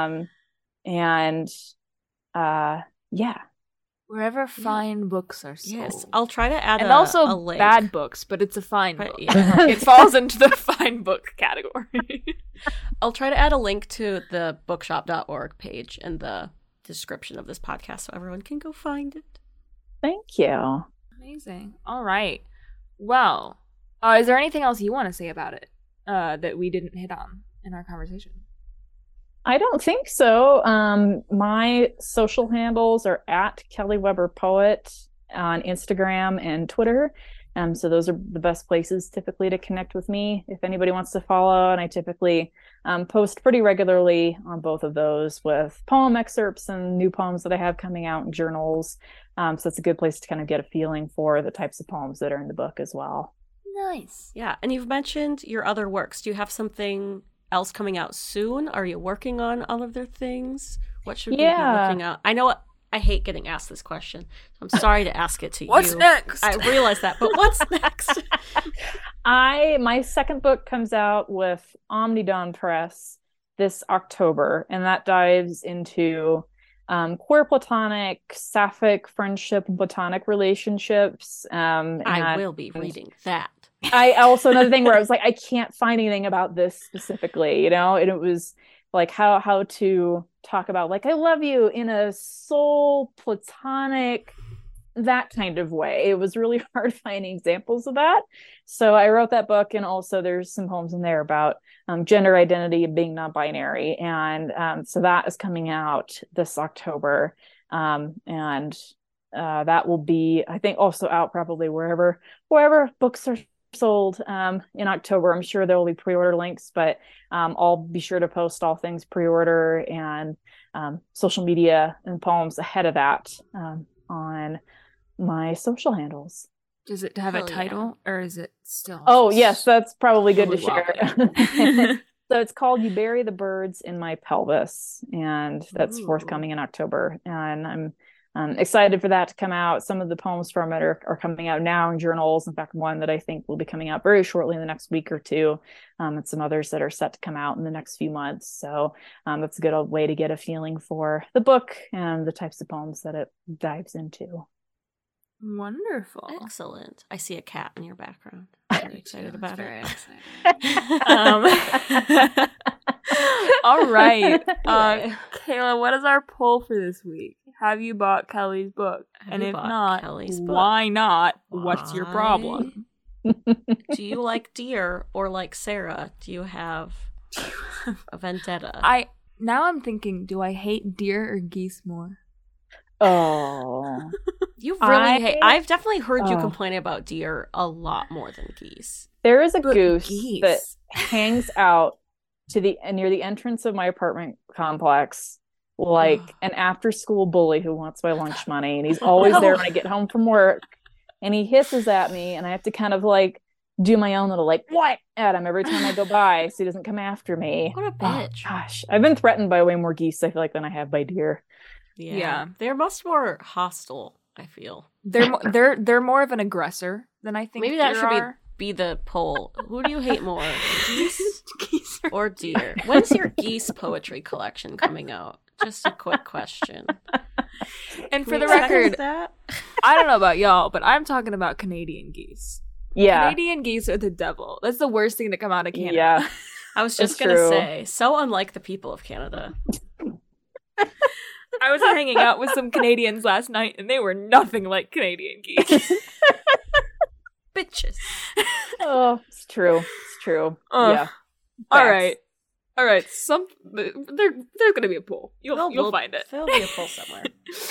Yeah. Wherever fine books are sold. Yes, I'll try to add also a link. Bad books, but it's a fine book. Yeah. It falls into the fine book category. I'll try to add a link to the bookshop.org page in the description of this podcast so everyone can go find it. Thank you. Amazing. All right. Well, is there anything else you want to say about it that we didn't hit on in our conversation? I don't think so. My social handles are at Kelly Weber Poet on Instagram and Twitter. So those are the best places typically to connect with me if anybody wants to follow. And I typically post pretty regularly on both of those with poem excerpts and new poems that I have coming out in journals. So it's a good place to kind of get a feeling for the types of poems that are in the book as well. Nice. Yeah. And you've mentioned your other works. Do you have something else coming out soon? Are you working on all of their things? What should we be looking at? I know I hate getting asked this question, so I'm sorry to ask it to you. What's next? I realize that, but what's next? My second book comes out with Omnidon Press this October, and that dives into queer platonic, sapphic friendship, and platonic relationships. I will be reading that. I also, another thing where I was like, I can't find anything about this specifically, and it was like how to talk about like, I love you in a soul platonic, that kind of way. It was really hard finding examples of that. So I wrote that book, and also there's some poems in there about gender identity and being non-binary. And so that is coming out this October. And that will be, I think, also out probably wherever books are sold in October. I'm sure there will be pre-order links, but I'll be sure to post all things pre-order and social media and poems ahead of that on my social handles. Does it have a title, or is it still? Oh, yes, that's probably good to share. So it's called You Bury the Birds in My Pelvis, and that's forthcoming in October. And I'm excited for that to come out. Some of the poems from it are coming out now in journals. In fact, one that I think will be coming out very shortly in the next week or two, and some others that are set to come out in the next few months. So that's a good old way to get a feeling for the book and the types of poems that it dives into. Wonderful. Excellent. I see a cat in your background. Very excited about it. Very excited. All right. Kayla, what is our poll for this week? Have you bought Kelly's book? And if not, why not? What's your problem? Do you like deer or like Sarah? Do you have a vendetta? Now I'm thinking, do I hate deer or geese more? Oh. You really hate... I've definitely heard you complaining about deer a lot more than geese. There is a goose that hangs out near the entrance of my apartment complex like an after-school bully who wants my lunch money, and he's always there when I get home from work, and he hisses at me, and I have to kind of like do my own little like what at him every time I go by, so he doesn't come after me. What a bitch! Oh, gosh, I've been threatened by way more geese, I feel like, than I have by deer. Yeah. They're much more hostile, I feel. They're more of an aggressor than I think. Maybe that should are. be the poll. Who do you hate more, geese or deer? When's your geese poetry collection coming out? Just a quick question. And for the record, I don't know about y'all, but I'm talking about Canadian geese. Yeah. Canadian geese are the devil. That's the worst thing to come out of Canada. Yeah. I was just going to say, so unlike the people of Canada. I was hanging out with some Canadians last night, and they were nothing like Canadian geese. Bitches. Oh, it's true. It's true. Yeah. All right. There's gonna be a poll. You'll find it. There'll be a poll somewhere.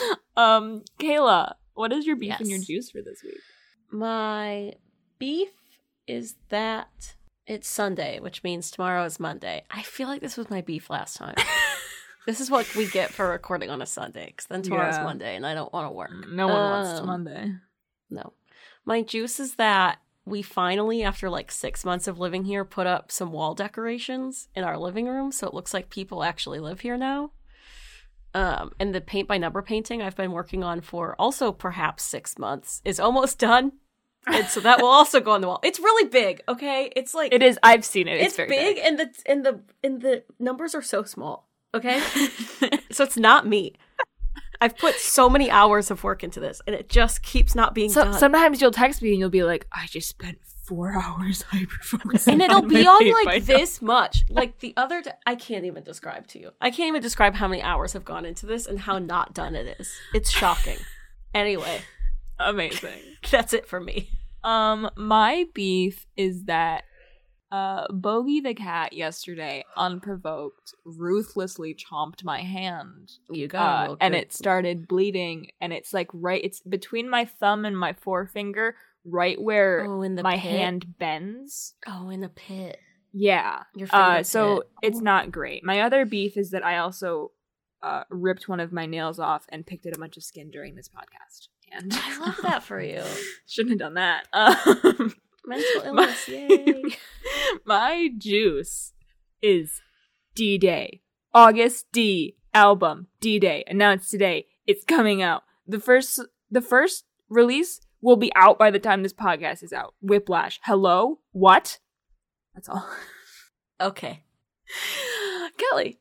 Kayla, what is your beef and your Yes. juice for this week? My beef is that it's Sunday, which means tomorrow is Monday. I feel like this was my beef last time. This is what we get for recording on a Sunday, because then tomorrow's Monday, and I don't want to work. No one wants Monday. No. My juice is that we finally, after like 6 months of living here, put up some wall decorations in our living room, so it looks like people actually live here now. And the paint by number painting I've been working on for also perhaps 6 months is almost done. And so that will also go on the wall. It's really big, okay? It's like it is. I've seen it. It's very big, and the numbers are so small. Okay, so it's not me. I've put so many hours of work into this, and it just keeps not being done. Sometimes you'll text me and you'll be like, "I just spent 4 hours hyper-focusing," and it'll be on like this much. Like the other day, I can't even describe to you. I can't even describe how many hours have gone into this and how not done it is. It's shocking. Anyway, amazing. That's it for me. My beef is that Bogey the cat yesterday, unprovoked, ruthlessly chomped my hand. You got and it started bleeding, and it's like it's between my thumb and my forefinger, right where my hand bends. Oh, in the pit. Yeah. Your finger so pit. it's not great. My other beef is that I also ripped one of my nails off and picked at a bunch of skin during this podcast. And I love that for you. Shouldn't have done that. Mental illness, yay. My juice is D-Day. August D album, D-Day, announced today. It's coming out. The first release will be out by the time this podcast is out. Whiplash. Hello? What? That's all. Okay. Kelly.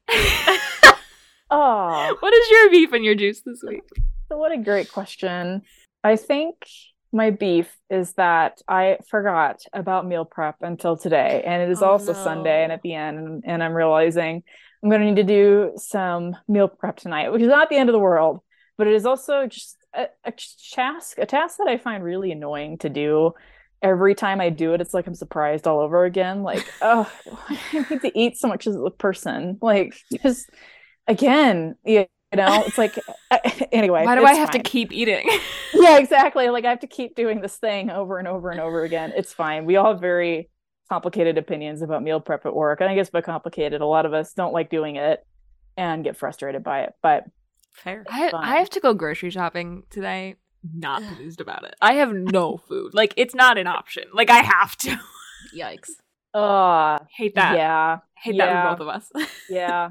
Oh. What is your beef and your juice this week? So what a great question. I think my beef is that I forgot about meal prep until today, and it is also Sunday and at the end, and I'm realizing I'm going to need to do some meal prep tonight, which is not the end of the world, but it is also just a task that I find really annoying to do. Every time I do it, it's like I'm surprised all over again. Like, oh, I need to eat so much as a person. Like, just again, it's like, anyway. Why do I have to keep eating? Yeah, exactly. Like I have to keep doing this thing over and over and over again. It's fine. We all have very complicated opinions about meal prep at work. And I guess by complicated, a lot of us don't like doing it and get frustrated by it. But fair. I have to go grocery shopping today. Not pleased about it. I have no food. Like, it's not an option. Like, I have to. Yikes. Hate that. Yeah. Hate that for both of us. Yeah.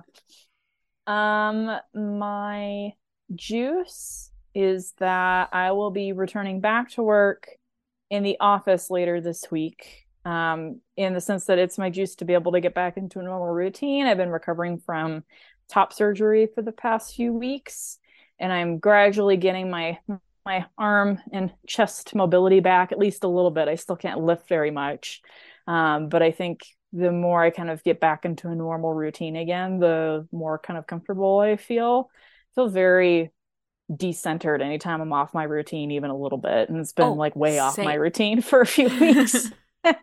My juice is that I will be returning back to work in the office later this week. In the sense that it's my juice to be able to get back into a normal routine. I've been recovering from top surgery for the past few weeks, and I'm gradually getting my arm and chest mobility back, at least a little bit. I still can't lift very much. But I think the more I kind of get back into a normal routine again, the more kind of comfortable I feel. I feel very decentered anytime I'm off my routine, even a little bit. And it's been way off my routine for a few weeks.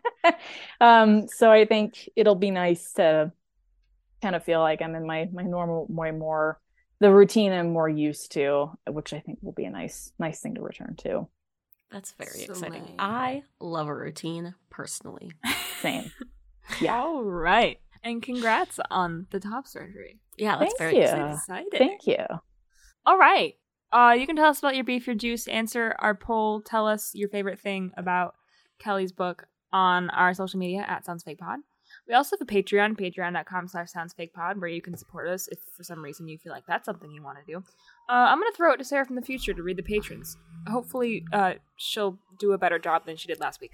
So I think it'll be nice to kind of feel like I'm in my normal, more the routine I'm more used to, which I think will be a nice thing to return to. That's very exciting. I love a routine personally. Same. Yeah. All right. And congrats on the top surgery. Yeah, that's Thank very you. Exciting. Thank you. All right. You can tell us about your beef, your juice, answer our poll, tell us your favorite thing about Kelly's book on our social media at SoundsFakePod. We also have a Patreon, patreon.com/SoundsFakePod, where you can support us if for some reason you feel like that's something you want to do. I'm going to throw it to Sarah from the future to read the patrons. Hopefully, she'll do a better job than she did last week.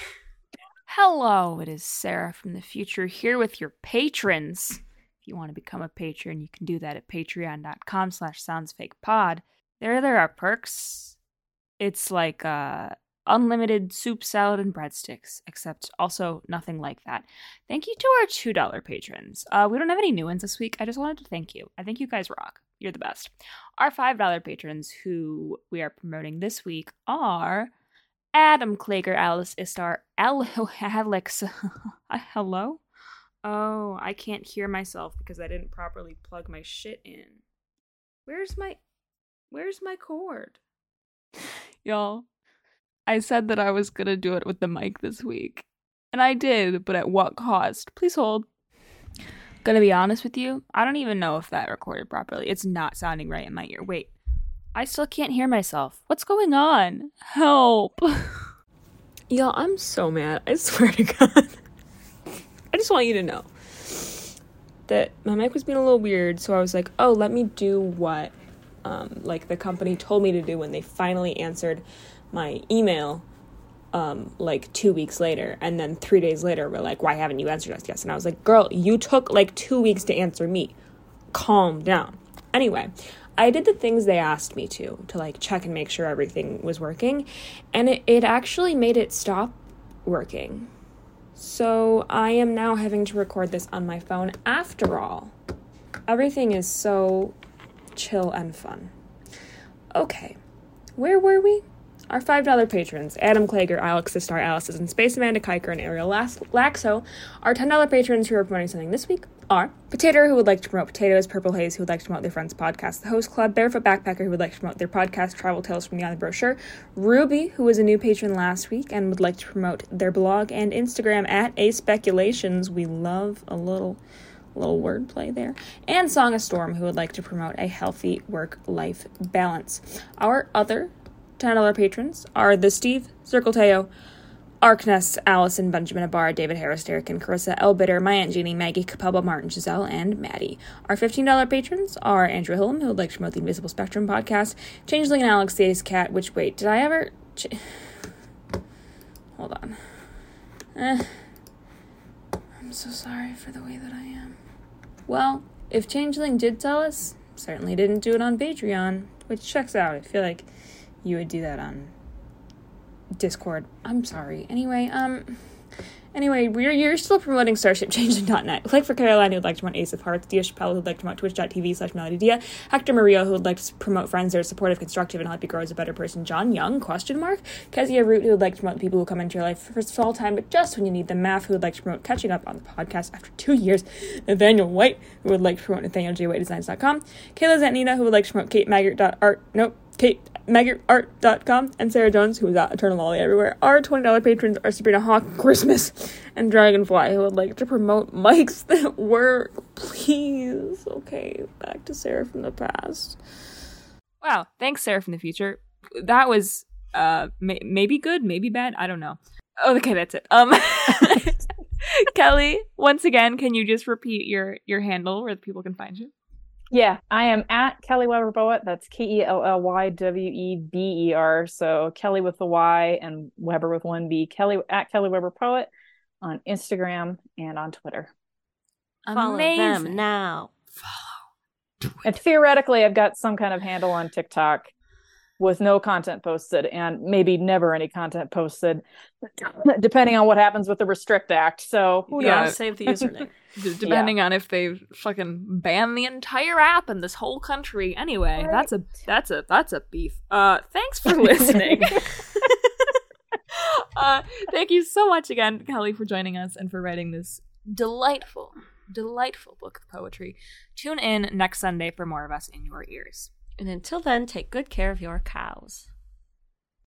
Hello, it is Sarah from the future here with your patrons. If you want to become a patron, you can do that at patreon.com/SoundsFakePod. There are perks. It's like unlimited soup, salad, and breadsticks, except also nothing like that. Thank you to our $2 patrons. We don't have any new ones this week. I just wanted to thank you. I think you guys rock. You're the best. Our $5 patrons who we are promoting this week are Adam Klager, Alice Istar, Alex. Hello? Oh, I can't hear myself because I didn't properly plug my shit in. Where's my cord? Y'all, I said that I was gonna do it with the mic this week. And I did, but at what cost? Please hold. Gonna be honest with you, I don't even know if that recorded properly. It's not sounding right in my ear. Wait, I still can't hear myself. What's going on? Help. Y'all, I'm so mad. I swear to God. I just want you to know that my mic was being a little weird, so I was like, oh, let me do what the company told me to do when they finally answered my email 2 weeks later, and then 3 days later we're like, why haven't you answered us yet? And I was like, girl, you took 2 weeks to answer me. Calm down. Anyway, I did the things they asked me to check and make sure everything was working, and it actually made it stop working. So I am now having to record this on my phone after all. Everything is so chill and fun. Okay, where were we? Our $5 patrons, Adam Klager, Alex Sistar, Alice and Space Amanda Kiker, and Ariel Laxo. Our $10 patrons who are promoting something this week are Potato, who would like to promote Potatoes, Purple Haze, who would like to promote their friend's podcast, The Host Club, Barefoot Backpacker, who would like to promote their podcast, Travel Tales from Beyond the Brochure, Ruby, who was a new patron last week and would like to promote their blog and Instagram at aspeculations. We love a little wordplay there. And Song of Storm, who would like to promote a healthy work-life balance. Our other $10 patrons are the Steve, Circle Teo, Arkness, Allison, Benjamin Abar, David Harris, Derek, and Carissa, Elbitter, my Aunt Jeannie, Maggie, Capelba, Martin, Giselle, and Maddie. Our $15 patrons are Andrew Hillam, who would like to promote the Invisible Spectrum podcast, Changeling and Alex the Ace Cat, which, wait, did I ever... Hold on. I'm so sorry for the way that I am. Well, if Changeling did tell us, certainly didn't do it on Patreon, which checks out. I feel like you would do that on Discord. I'm sorry. Anyway, you're still promoting StarshipChangeling.net. Like for Caroline, who would like to promote Ace of Hearts, Dia Chappelle, who would like to promote twitch.tv/MelodyDia, Hector Maria, who would like to promote friends that are supportive, constructive, and help you grow as a better person, John Young, ? Kezia Root, who would like to promote people who come into your life first of all time, but just when you need them, Math, who would like to promote catching up on the podcast after 2 years, Nathaniel White, who would like to promote NathanielJWhiteDesigns.com, Kayla Zanina, who would like to promote KateMaggart.art.com, and Sarah Jones, who is at Eternal Lolly everywhere. Our $20 patrons are Sabrina Hawk, Christmas, and Dragonfly, who would like to promote mics that work. Please. Okay, back to Sarah from the past. Wow, thanks, Sarah from the future. That was maybe good, maybe bad. I don't know. Okay, that's it. Kelly, once again, can you just repeat your handle where people can find you? Yeah, I am at Kelly Weber Poet. That's KELLYWEBER. So Kelly with the Y and Weber with one B. Kelly Weber Poet on Instagram and on Twitter. Follow them now. And theoretically, I've got some kind of handle on TikTok with no content posted and maybe never any content posted, depending on what happens with the Restrict Act. So who knows? Save the username. Depending on if they fucking ban the entire app in this whole country. Anyway, right. That's a beef. Thanks for listening. Thank you so much again, Kelly, for joining us and for writing this delightful book of poetry. Tune in next Sunday for more of us in your ears. And until then, take good care of your cows.